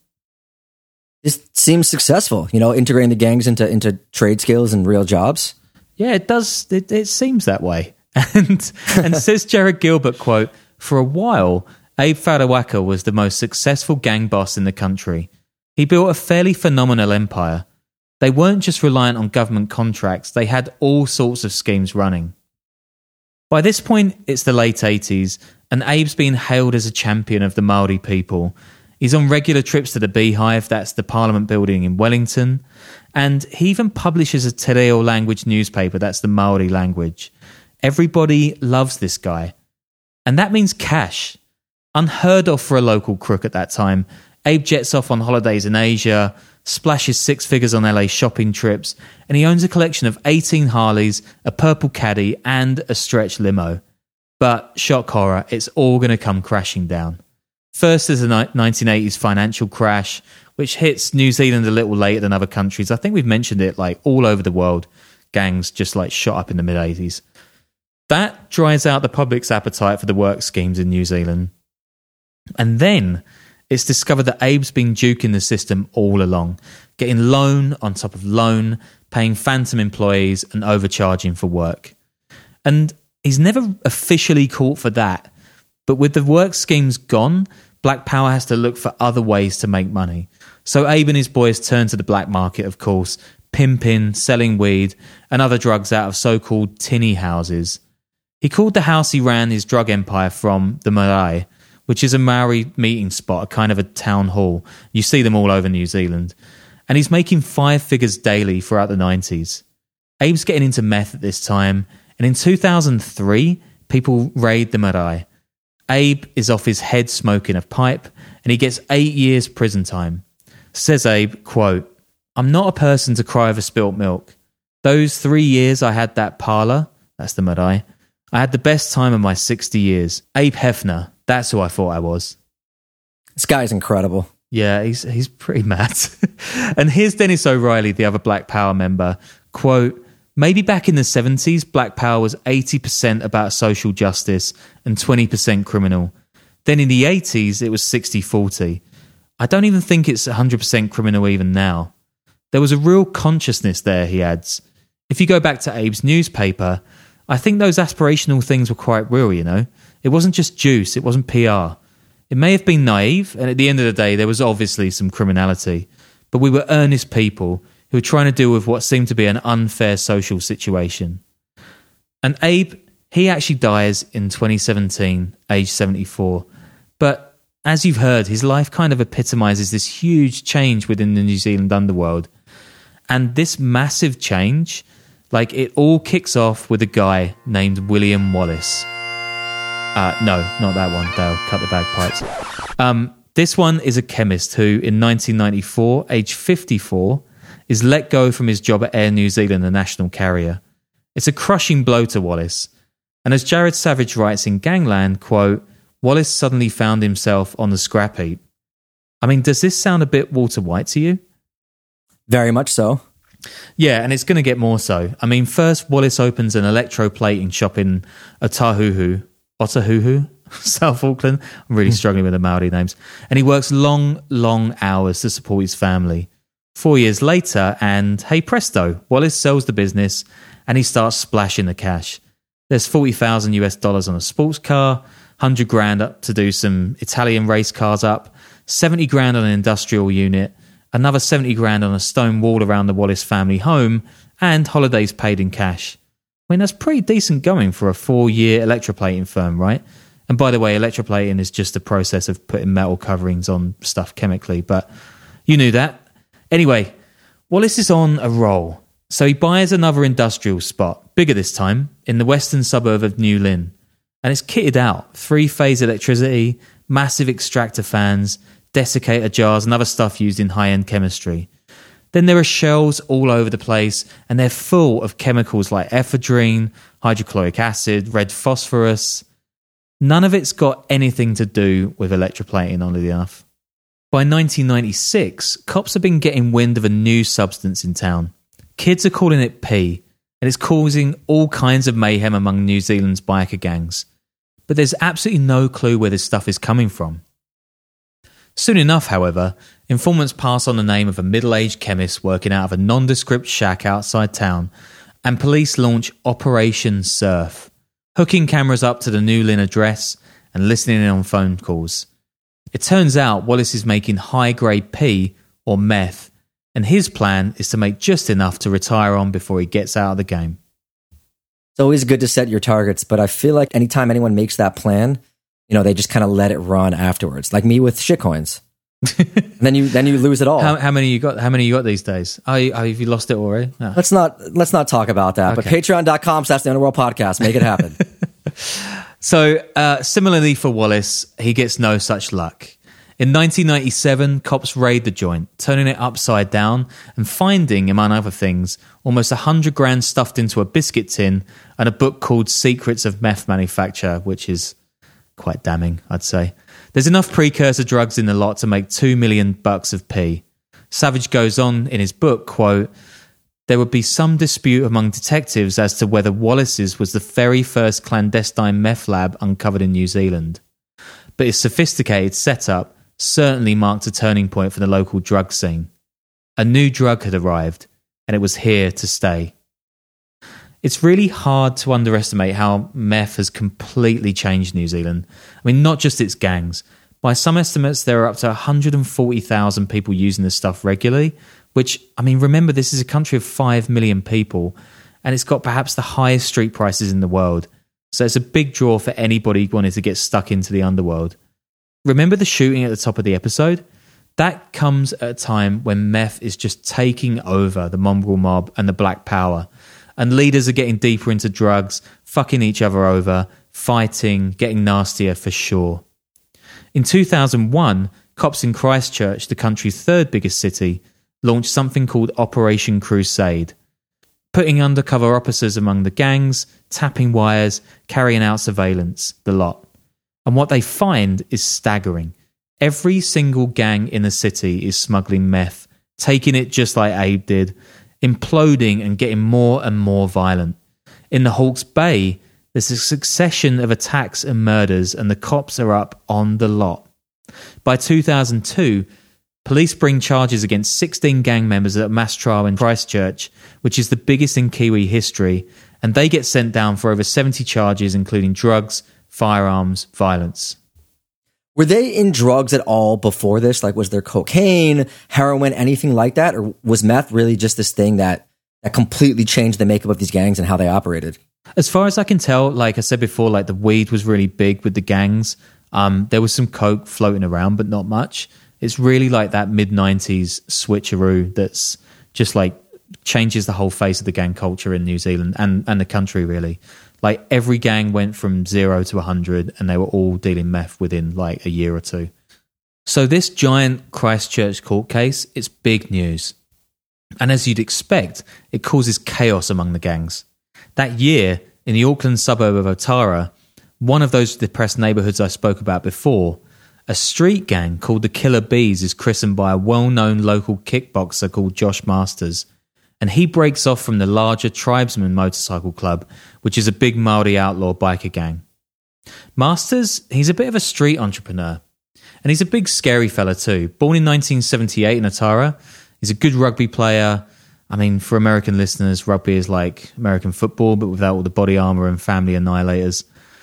This seems successful, you know, integrating the gangs into, into trade skills and real jobs. Yeah, it does. It, it seems that way. And, and says Jared Gilbert, quote, "For a while, Abe Farawaka was the most successful gang boss in the country. He built a fairly phenomenal empire. They weren't just reliant on government contracts, they had all sorts of schemes running." By this point, it's the late eighties, and Abe's being hailed as a champion of the Maori people. He's on regular trips to the Beehive, that's the Parliament building in Wellington, and he even publishes a te reo language newspaper, that's the Maori language. Everybody loves this guy. And that means cash. Unheard of for a local crook at that time, Abe jets off on holidays in Asia, splashes six figures on L A shopping trips, and he owns a collection of eighteen Harleys, a purple caddy, and a stretch limo. But, shock horror, it's all going to come crashing down. First, there's the nineteen eighties financial crash, which hits New Zealand a little later than other countries. I think we've mentioned it, like, all over the world. Gangs just, like, shot up in the mid-eighties. That dries out the public's appetite for the work schemes in New Zealand. And then it's discovered that Abe's been juking the system all along, getting loan on top of loan, paying phantom employees and overcharging for work. And he's never officially caught for that, but with the work schemes gone, Black Power has to look for other ways to make money. So Abe and his boys turn to the black market, of course, pimping, selling weed, and other drugs out of so-called tinny houses. He called the house he ran his drug empire from the Marae, which is a Maori meeting spot, a kind of a town hall. You see them all over New Zealand. And he's making five figures daily throughout the nineties. Abe's getting into meth at this time, and in two thousand three, people raid the Marae. Abe is off his head smoking a pipe, and he gets eight years prison time. Says Abe, quote, "I'm not a person to cry over spilt milk. Those three years I had that parlour," that's the Marae, "I had the best time of my sixty years. Abe Hefner, that's who I thought I was." This guy's incredible. Yeah, he's he's pretty mad. And here's Dennis O'Reilly, the other Black Power member, quote, "Maybe back in the seventies, Black Power was eighty percent about social justice and twenty percent criminal. Then in the eighties, it was sixty forty. I don't even think it's one hundred percent criminal even now. There was a real consciousness there," he adds. If you go back to Abe's newspaper, I think those aspirational things were quite real, you know? It wasn't just juice, it wasn't P R. It may have been naive, and at the end of the day, there was obviously some criminality, but we were earnest people who were trying to deal with what seemed to be an unfair social situation. And Abe, he actually dies in twenty seventeen, age seventy-four. But as you've heard, his life kind of epitomizes this huge change within the New Zealand underworld. And this massive change, like, it all kicks off with a guy named William Wallace. Uh, no, not that one, Dale. Cut the bagpipes. Um, this one is a chemist who, in nineteen ninety-four, age fifty-four, is let go from his job at Air New Zealand, a national carrier. It's a crushing blow to Wallace. And as Jared Savage writes in Gangland, quote, "Wallace suddenly found himself on the scrap heap." I mean, does this sound a bit Walter White to you? Very much so. Yeah, and it's going to get more so. I mean, first, Wallace opens an electroplating shop in Otahuhu, Otahuhu, South Auckland. I'm really struggling with the Maori names. And he works long, long hours to support his family. Four years later, and hey presto, Wallace sells the business and he starts splashing the cash. There's forty thousand US dollars on a sports car, one hundred grand up to do some Italian race cars up, seventy grand on an industrial unit, another seventy grand on a stone wall around the Wallace family home, and holidays paid in cash. I mean, that's pretty decent going for a four-year electroplating firm, right? And by the way, electroplating is just the process of putting metal coverings on stuff chemically, but you knew that. Anyway, Wallace is on a roll. So he buys another industrial spot, bigger this time, in the western suburb of New Lynn. And it's kitted out. Three-phase electricity, massive extractor fans, desiccator jars, and other stuff used in high-end chemistry. Then there are shells all over the place, and they're full of chemicals like ephedrine, hydrochloric acid, red phosphorus. None of it's got anything to do with electroplating, oddly enough. By nineteen ninety-six, cops have been getting wind of a new substance in town. Kids are calling it P, and it's causing all kinds of mayhem among New Zealand's biker gangs. But there's absolutely no clue where this stuff is coming from. Soon enough, however, informants pass on the name of a middle-aged chemist working out of a nondescript shack outside town, and police launch Operation Surf, hooking cameras up to the New Lynn address and listening in on phone calls. It turns out Wallace is making high-grade P, or meth, and his plan is to make just enough to retire on before he gets out of the game. It's always good to set your targets, but I feel like anytime anyone makes that plan, you know, they just kind of let it run afterwards. Like me with shitcoins. then you then you lose it all. How, how many you got? How many you got these days? Oh, you, oh, have you lost it already? No. Let's not let's not talk about that. Okay. But patreon dot com slash the Underworld Podcast. Make it happen. So, uh, similarly for Wallace, he gets no such luck. In nineteen ninety-seven, cops raid the joint, turning it upside down and finding, among other things, almost a hundred grand stuffed into a biscuit tin and a book called Secrets of Meth Manufacture, which is quite damning, I'd say. There's enough precursor drugs in the lot to make two million bucks of P. Savage goes on in his book, quote, "There would be some dispute among detectives as to whether Wallace's was the very first clandestine meth lab uncovered in New Zealand. But his sophisticated setup certainly marked a turning point for the local drug scene. A new drug had arrived, and it was here to stay." It's really hard to underestimate how meth has completely changed New Zealand. I mean, not just its gangs, By some estimates, there are up to one hundred forty thousand people using this stuff regularly, which, I mean, remember, this is a country of five million people, and it's got perhaps the highest street prices in the world. So it's a big draw for anybody who wanted to get stuck into the underworld. Remember the shooting at the top of the episode? That comes at a time when meth is just taking over the mongrel mob and the Black Power, and leaders are getting deeper into drugs, fucking each other over, fighting, getting nastier for sure. In two thousand one, cops in Christchurch, the country's third biggest city, launched something called Operation Crusade, putting undercover officers among the gangs, tapping wires, carrying out surveillance, the lot. And what they find is staggering. Every single gang in the city is smuggling meth, taking it just like Abe did, imploding and getting more and more violent. In the Hawke's Bay, there's a succession of attacks and murders, and the cops are up on the lot. By two thousand two, police bring charges against sixteen gang members at a mass trial in Christchurch, which is the biggest in Kiwi history, and they get sent down for over seventy charges, including drugs, firearms, violence. Were they in drugs at all before this? Like, was there cocaine, heroin, anything like that? Or was meth really just this thing that, that completely changed the makeup of these gangs and how they operated? As far as I can tell, like I said before, like the weed was really big with the gangs. Um, there was some coke floating around, but not much. It's really like that mid nineties switcheroo that's just like changes the whole face of the gang culture in New Zealand and, and the country, really. Like every gang went from zero to one hundred, and they were all dealing meth within like a year or two. So this giant Christchurch court case, it's big news. And as you'd expect, it causes chaos among the gangs. That year, in the Auckland suburb of Otara, one of those depressed neighbourhoods I spoke about before, a street gang called the Killer Bees is christened by a well-known local kickboxer called Josh Masters. And he breaks off from the larger Tribesman Motorcycle Club, which is a big Māori outlaw biker gang. Masters, he's a bit of a street entrepreneur. And he's a big scary fella too. Born in nineteen seventy-eight in Otara, he's a good rugby player. I mean, for American listeners, rugby is like American football, but without all the body armour and family annihilators.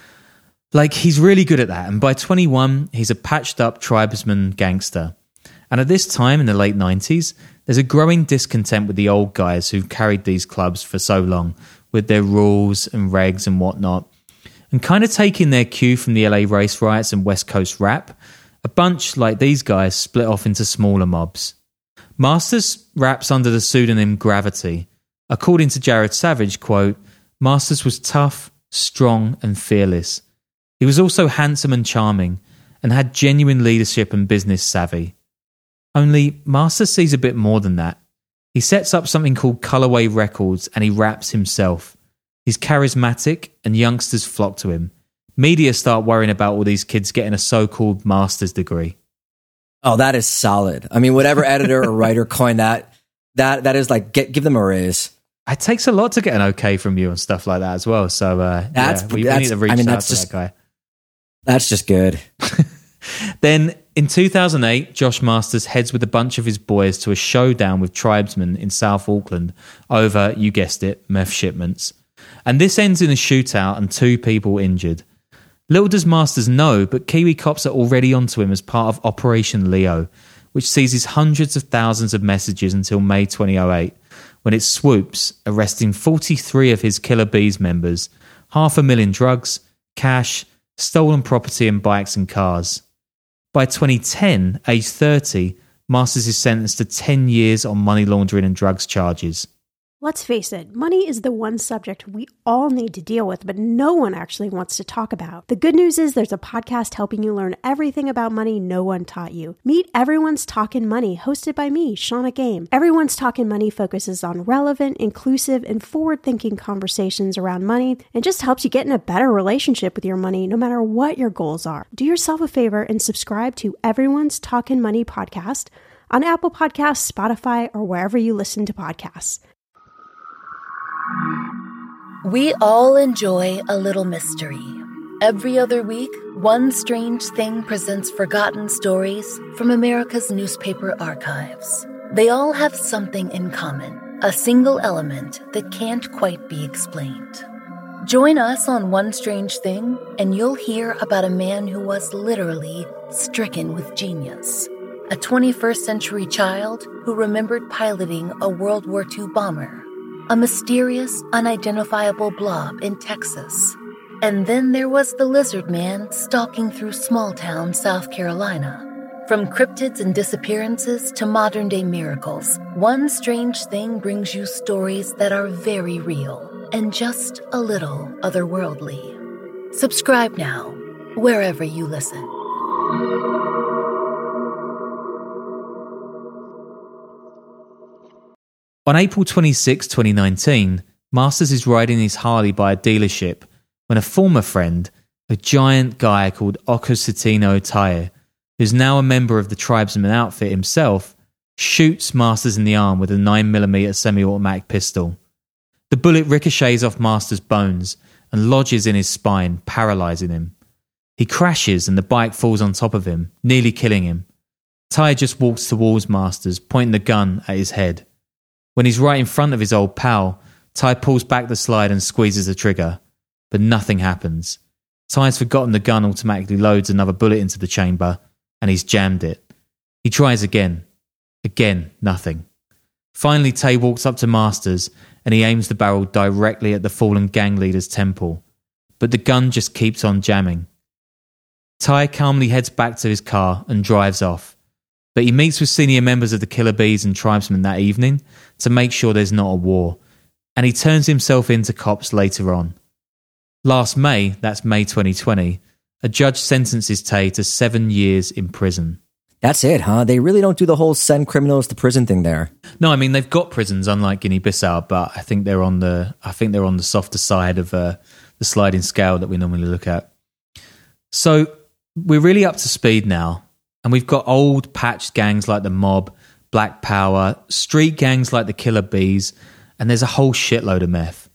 Like, he's really good at that. And by twenty-one, he's a patched-up tribesman gangster. And at this time, in the late nineties, there's a growing discontent with the old guys who've carried these clubs for so long, with their rules and regs and whatnot. And kind of taking their cue from the L A race riots and West Coast rap, a bunch like these guys split off into smaller mobs. Masters raps under the pseudonym Gravity. According to Jared Savage, quote, Masters was tough, strong and fearless. He was also handsome and charming, and had genuine leadership and business savvy. Only Masters sees a bit more than that. He sets up something called Colorway Records, and he raps himself. He's charismatic, and youngsters flock to him. Media start worrying about all these kids getting a so-called master's degree. Oh, that is solid. I mean, whatever editor or writer coined that, that that is like, get, give them a raise. It takes a lot to get an okay from you and stuff like that as well. So uh, that's, yeah, we, that's, we need to reach I mean, out that's to just, that guy. That's just good. Then in two thousand eight, Josh Masters heads with a bunch of his boys to a showdown with tribesmen in South Auckland over, you guessed it, meth shipments. And this ends in a shootout and two people injured. Little does Masters know, but Kiwi cops are already onto him as part of Operation Leo, which seizes hundreds of thousands of messages until May twenty oh eight, when it swoops, arresting forty-three of his Killer Bees members, half a million drugs, cash, stolen property and bikes and cars. By twenty ten, age thirty, Masters is sentenced to ten years on money laundering and drugs charges. Let's face it, money is the one subject we all need to deal with, but no one actually wants to talk about. The good news is there's a podcast helping you learn everything about money no one taught you. Meet Everyone's Talkin' Money, hosted by me, Shauna Game. Everyone's Talkin' Money focuses on relevant, inclusive, and forward-thinking conversations around money and just helps you get in a better relationship with your money no matter what your goals are. Do yourself a favor and subscribe to Everyone's Talkin' Money podcast on Apple Podcasts, Spotify, or wherever you listen to podcasts. We all enjoy a little mystery. Every other week, One Strange Thing presents forgotten stories from America's newspaper archives. They all have something in common, a single element that can't quite be explained. Join us on One Strange Thing, and you'll hear about a man who was literally stricken with genius. A twenty-first century child who remembered piloting a World War Two bomber. A mysterious, unidentifiable blob in Texas. And then there was the lizard man stalking through small-town South Carolina. From cryptids and disappearances to modern-day miracles, One Strange Thing brings you stories that are very real and just a little otherworldly. Subscribe now, wherever you listen. On April twenty-sixth, twenty nineteen, Masters is riding his Harley by a dealership when a former friend, a giant guy called Okositino Taye, who's now a member of the tribesman outfit himself, shoots Masters in the arm with a nine millimeter semi-automatic pistol. The bullet ricochets off Masters' bones and lodges in his spine, paralysing him. He crashes and the bike falls on top of him, nearly killing him. Taye just walks towards Masters, pointing the gun at his head. When he's right in front of his old pal, Taye pulls back the slide and squeezes the trigger. But nothing happens. Taye's forgotten the gun automatically loads another bullet into the chamber, and he's jammed it. He tries again. Again, nothing. Finally, Taye walks up to Masters, and he aims the barrel directly at the fallen gang leader's temple. But the gun just keeps on jamming. Taye calmly heads back to his car and drives off. But he meets with senior members of the Killer Bees and tribesmen that evening to make sure there's not a war, and he turns himself in to cops later on. Last May, that's May twenty twenty, a judge sentences Taye to seven years in prison. That's it, huh? They really don't do the whole send criminals to prison thing there. No, I mean they've got prisons, unlike Guinea-Bissau, but I think they're on the I think they're on the softer side of uh, the sliding scale that we normally look at. So we're really up to speed now, and we've got old patched gangs like the Mob, Black Power, street gangs like the Killer Bees, and there's a whole shitload of meth.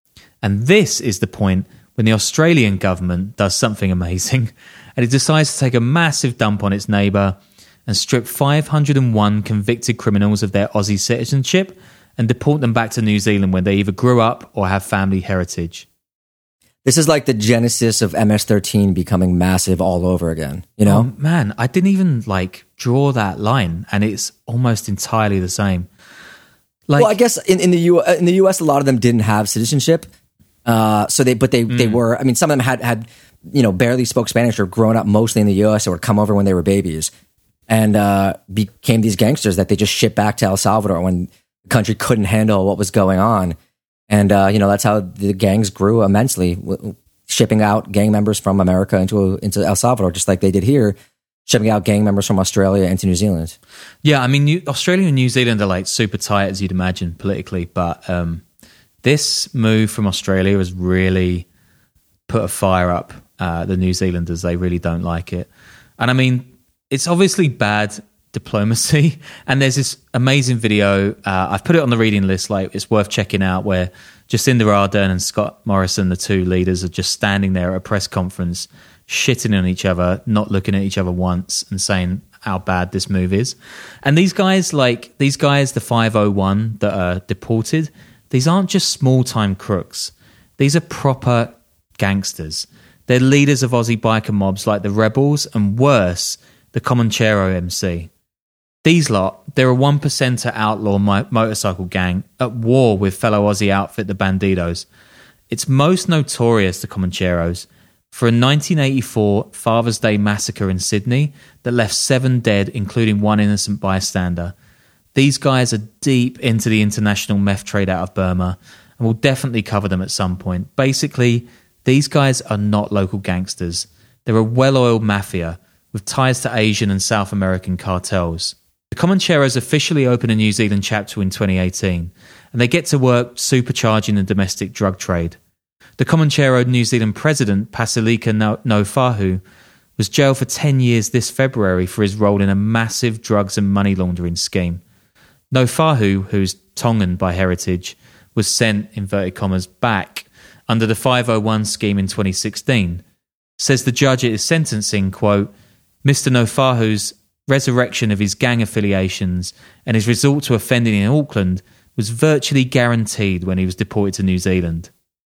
And this is the point when the Australian government does something amazing, and it decides to take a massive dump on its neighbour and strip five hundred one convicted criminals of their Aussie citizenship and deport them back to New Zealand where they either grew up or have family heritage. This is like the genesis of M S thirteen becoming massive all over again, you know? Oh, man, I didn't even like draw that line, and it's almost entirely the same. Like, well, I guess in, in the U in the U S, a lot of them didn't have citizenship. Uh, so they, but they, mm. they were, I mean, some of them had, had, you know, barely spoke Spanish or grown up mostly in the U S or would come over when they were babies and, uh, became these gangsters that they just shipped back to El Salvador when the country couldn't handle what was going on. And, uh, you know, that's how the gangs grew immensely, w- shipping out gang members from America into, into El Salvador, just like they did here, shipping out gang members from Australia into New Zealand. Yeah. I mean, New, Australia and New Zealand are like super tight, as you'd imagine, politically, but, um, this move from Australia has really put a fire up uh, the New Zealanders. They really don't like it. And I mean, it's obviously bad diplomacy. And there's this amazing video. Uh, I've put it on the reading list. Like, it's worth checking out, where Jacinda Ardern and Scott Morrison, the two leaders, are just standing there at a press conference, shitting on each other, not looking at each other once, and saying how bad this move is. And these guys, like these guys, the five oh one that are deported, these aren't just small-time crooks. These are proper gangsters. They're leaders of Aussie biker mobs like the Rebels and, worse, the Comanchero M C. These lot, they're a one percenter outlaw mo- motorcycle gang at war with fellow Aussie outfit the Bandidos. It's most notorious, the Comancheros, for a nineteen eighty-four Father's Day massacre in Sydney that left seven dead, including one innocent bystander. These guys are deep into the international meth trade out of Burma, and we'll definitely cover them at some point. Basically, these guys are not local gangsters. They're a well-oiled mafia with ties to Asian and South American cartels. The Comancheros officially open a New Zealand chapter in twenty eighteen, and they get to work supercharging the domestic drug trade. The Comanchero New Zealand president, Pasilika Nofahu, was jailed for ten years this February for his role in a massive drugs and money laundering scheme. Nofahu, who's Tongan by heritage, was sent, inverted commas, back under the five oh one scheme in twenty sixteen. Says the judge at his sentencing, quote, Mister Nofahu's resurrection of his gang affiliations and his resort to offending in Auckland was virtually guaranteed when he was deported to New Zealand.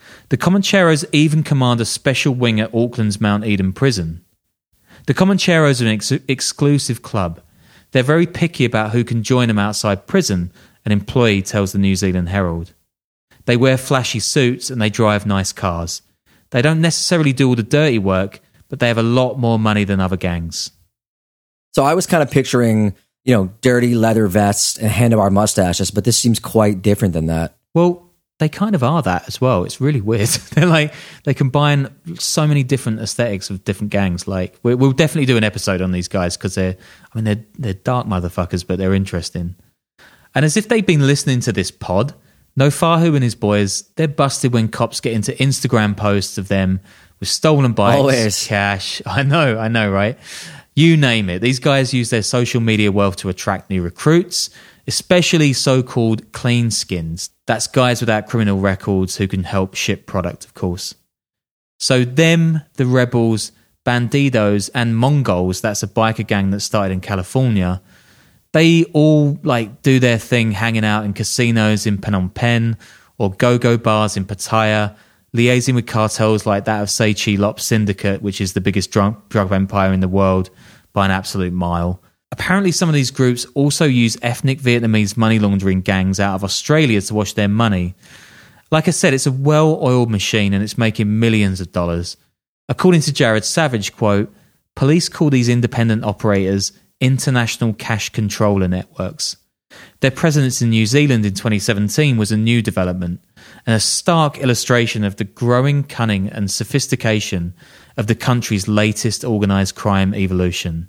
The Comancheros even command a special wing at Auckland's Mount Eden prison. The Comancheros are an ex- exclusive club. They're very picky about who can join them outside prison, an employee tells the New Zealand Herald. They wear flashy suits and they drive nice cars. They don't necessarily do all the dirty work, but they have a lot more money than other gangs. So I was kind of picturing, you know, dirty leather vests and handlebar mustaches, but this seems quite different than that. Well, they kind of are that as well. It's really weird. They're like, they combine so many different aesthetics of different gangs. Like, we, we'll definitely do an episode on these guys because they're, I mean, they're they're dark motherfuckers, but they're interesting. And as if they've been listening to this pod, Nofahu and his boys, they're busted when cops get into Instagram posts of them with stolen bikes, Always. cash. I know, I know, right? You name it. These guys use their social media wealth to attract new recruits, especially so-called clean skins. That's guys without criminal records who can help ship product, of course. So them, the rebels, bandidos, and Mongols, that's a biker gang that started in California, they all like do their thing hanging out in casinos in Phnom Penh or go-go bars in Pattaya, liaising with cartels like that of Seichi Lop Syndicate, which is the biggest drug, drug empire in the world by an absolute mile. Apparently, some of these groups also use ethnic Vietnamese money laundering gangs out of Australia to wash their money. Like I said, it's a well-oiled machine and it's making millions of dollars. According to Jared Savage, quote, police call these independent operators international cash controller networks. Their presence in New Zealand in twenty seventeen was a new development and a stark illustration of the growing cunning and sophistication of the country's latest organised crime evolution.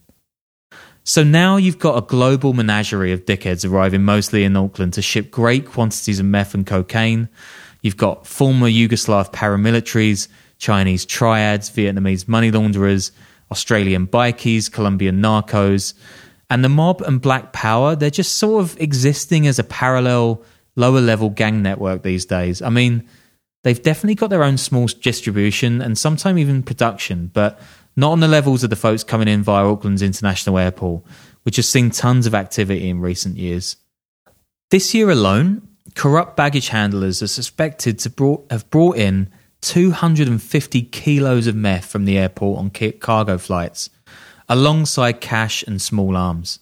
So now you've got a global menagerie of dickheads arriving mostly in Auckland to ship great quantities of meth and cocaine. You've got former Yugoslav paramilitaries, Chinese triads, Vietnamese money launderers, Australian bikies, Colombian narcos, and the mob and black power, they're just sort of existing as a parallel, lower-level gang network these days. I mean, they've definitely got their own small distribution and sometimes even production, but not on the levels of the folks coming in via Auckland's International Airport, which has seen tons of activity in recent years. This year alone, corrupt baggage handlers are suspected to brought, have brought in two hundred fifty kilos of meth from the airport on cargo flights, alongside cash and small arms.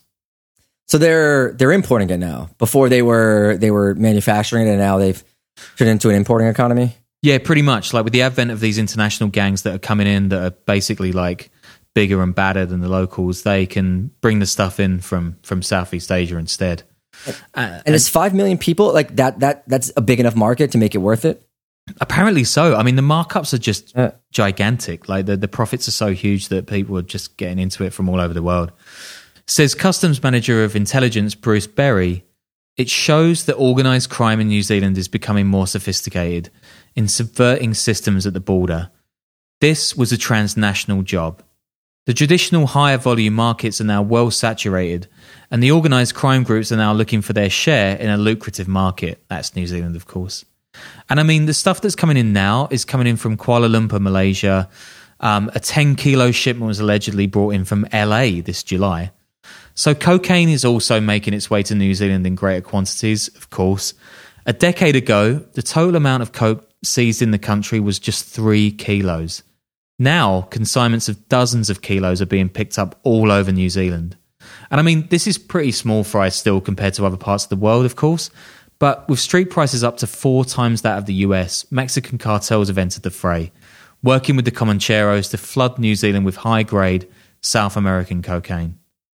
So they're they're importing it now. Before they were they were manufacturing it, and now they've turned into an importing economy. Yeah, pretty much. Like with the advent of these international gangs that are coming in that are basically like bigger and badder than the locals, they can bring the stuff in from from Southeast Asia instead. Uh, and, and it's five million people. Like that that that's a big enough market to make it worth it. Apparently so. I mean, the markups are just yeah. gigantic. Like the, the profits are so huge that people are just getting into it from all over the world. Says Customs Manager of Intelligence Bruce Berry, it shows that organised crime in New Zealand is becoming more sophisticated in subverting systems at the border. This was a transnational job. The traditional higher volume markets are now well saturated, and the organised crime groups are now looking for their share in a lucrative market. That's New Zealand, of course. And I mean, the stuff that's coming in now is coming in from Kuala Lumpur, Malaysia. Um, a ten kilo shipment was allegedly brought in from L A this July. So cocaine is also making its way to New Zealand in greater quantities, of course. A decade ago, the total amount of coke seized in the country was just three kilos. Now, consignments of dozens of kilos are being picked up all over New Zealand. And I mean, this is pretty small fry still compared to other parts of the world, of course. But with street prices up to four times that of the U S, Mexican cartels have entered the fray, working with the Comancheros to flood New Zealand with high-grade South American cocaine.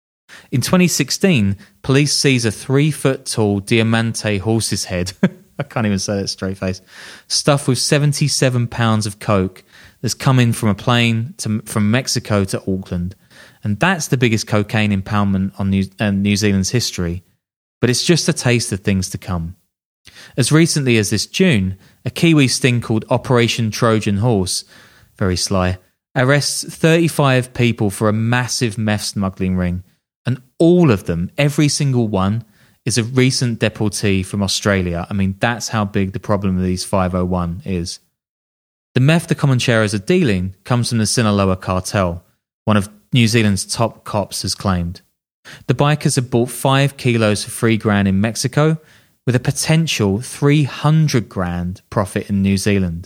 In twenty sixteen, police seized a three-foot-tall Diamante horse's head, I can't even say that straight face, stuffed with seventy-seven pounds of coke that's come in from a plane to, from Mexico to Auckland. And that's the biggest cocaine impoundment on New, uh, New Zealand's history. But it's just a taste of things to come. As recently as this June, a Kiwi sting called Operation Trojan Horse, very sly, arrests thirty-five people for a massive meth smuggling ring, and all of them, every single one, is a recent deportee from Australia. I mean, that's how big the problem of these five oh one is. The meth the Comancheros are dealing comes from the Sinaloa cartel, one of New Zealand's top cops has claimed. The bikers have bought five kilos for three grand in Mexico, with a potential three hundred grand profit in New Zealand.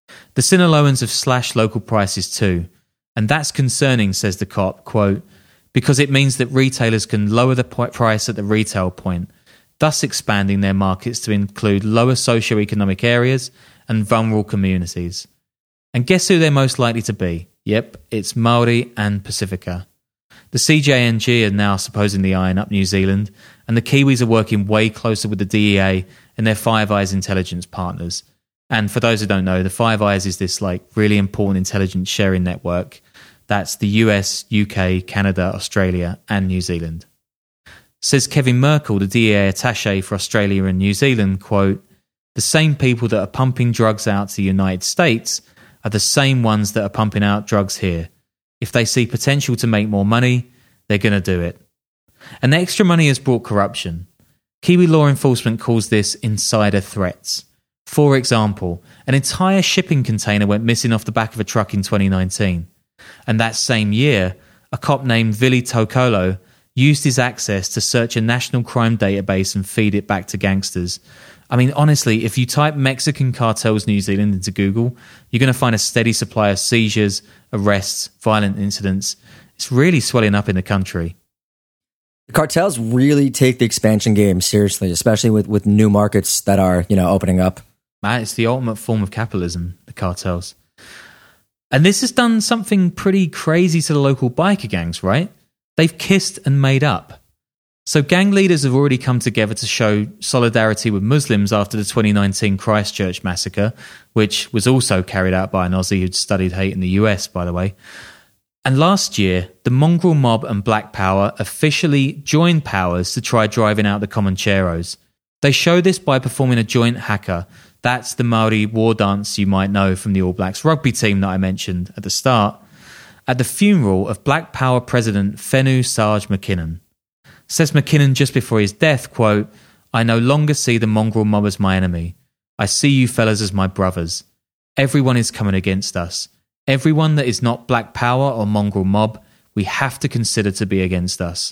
The Sinaloans have slashed local prices too, and that's concerning, says the cop, quote, because it means that retailers can lower the price at the retail point, thus expanding their markets to include lower socioeconomic areas and vulnerable communities. And guess who they're most likely to be? Yep, it's Maori and Pacifica. The C J N G are now supposedly eyeing up New Zealand, and the Kiwis are working way closer with the D E A and their Five Eyes intelligence partners. And for those who don't know, the Five Eyes is this like really important intelligence sharing network. That's the U S, U K, Canada, Australia, and New Zealand. Says Kevin Merkel, the D E A attaché for Australia and New Zealand, quote, the same people that are pumping drugs out to the United States are the same ones that are pumping out drugs here. If they see potential to make more money, they're going to do it. And the extra money has brought corruption. Kiwi law enforcement calls this insider threats. For example, an entire shipping container went missing off the back of a truck in twenty nineteen. And that same year, a cop named Vili Tokolo used his access to search a national crime database and feed it back to gangsters. I mean, honestly, if you type Mexican cartels New Zealand into Google, you're going to find a steady supply of seizures, arrests, violent incidents. It's really swelling up in the country. The cartels really take the expansion game seriously, especially with, with new markets that are, you know, opening up. Man, it's the ultimate form of capitalism, the cartels. And this has done something pretty crazy to the local biker gangs, right? They've kissed and made up. So gang leaders have already come together to show solidarity with Muslims after the twenty nineteen Christchurch massacre, which was also carried out by an Aussie who'd studied hate in the U S, by the way. And last year, the Mongrel Mob and Black Power officially joined powers to try driving out the Comancheros. They show this by performing a joint haka. That's the Maori war dance you might know from the All Blacks rugby team that I mentioned at the start, at the funeral of Black Power President Fenu Sarge McKinnon. Says McKinnon just before his death, quote, I no longer see the Mongrel Mob as my enemy. I see you fellas as my brothers. Everyone is coming against us. Everyone that is not Black Power or Mongrel Mob, we have to consider to be against us.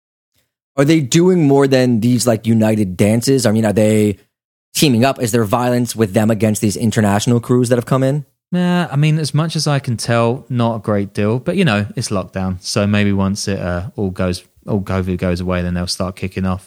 Are they doing more than these like united dances? I mean, are they teaming up? Is there violence with them against these international crews that have come in? Nah, I mean, as much as I can tell, not a great deal. But, you know, it's lockdown. So maybe once it uh, all goes, all COVID goes away, then they'll start kicking off.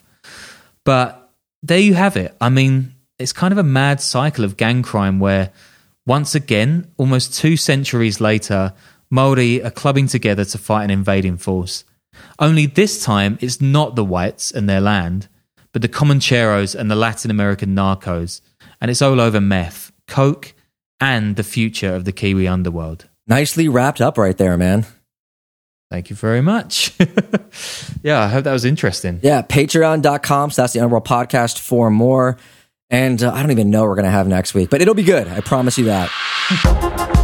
But there you have it. I mean, it's kind of a mad cycle of gang crime where, once again, almost two centuries later, Maori are clubbing together to fight an invading force. Only this time, it's not the whites and their land, but the Comancheros and the Latin American narcos. And it's all over meth, coke, and the future of the Kiwi underworld. Nicely wrapped up right there, man. Thank you very much. Yeah, I hope that was interesting. Yeah, patreon.com slash the Underworld Podcast for more. And uh, I don't even know what we're going to have next week, but it'll be good. I promise you that.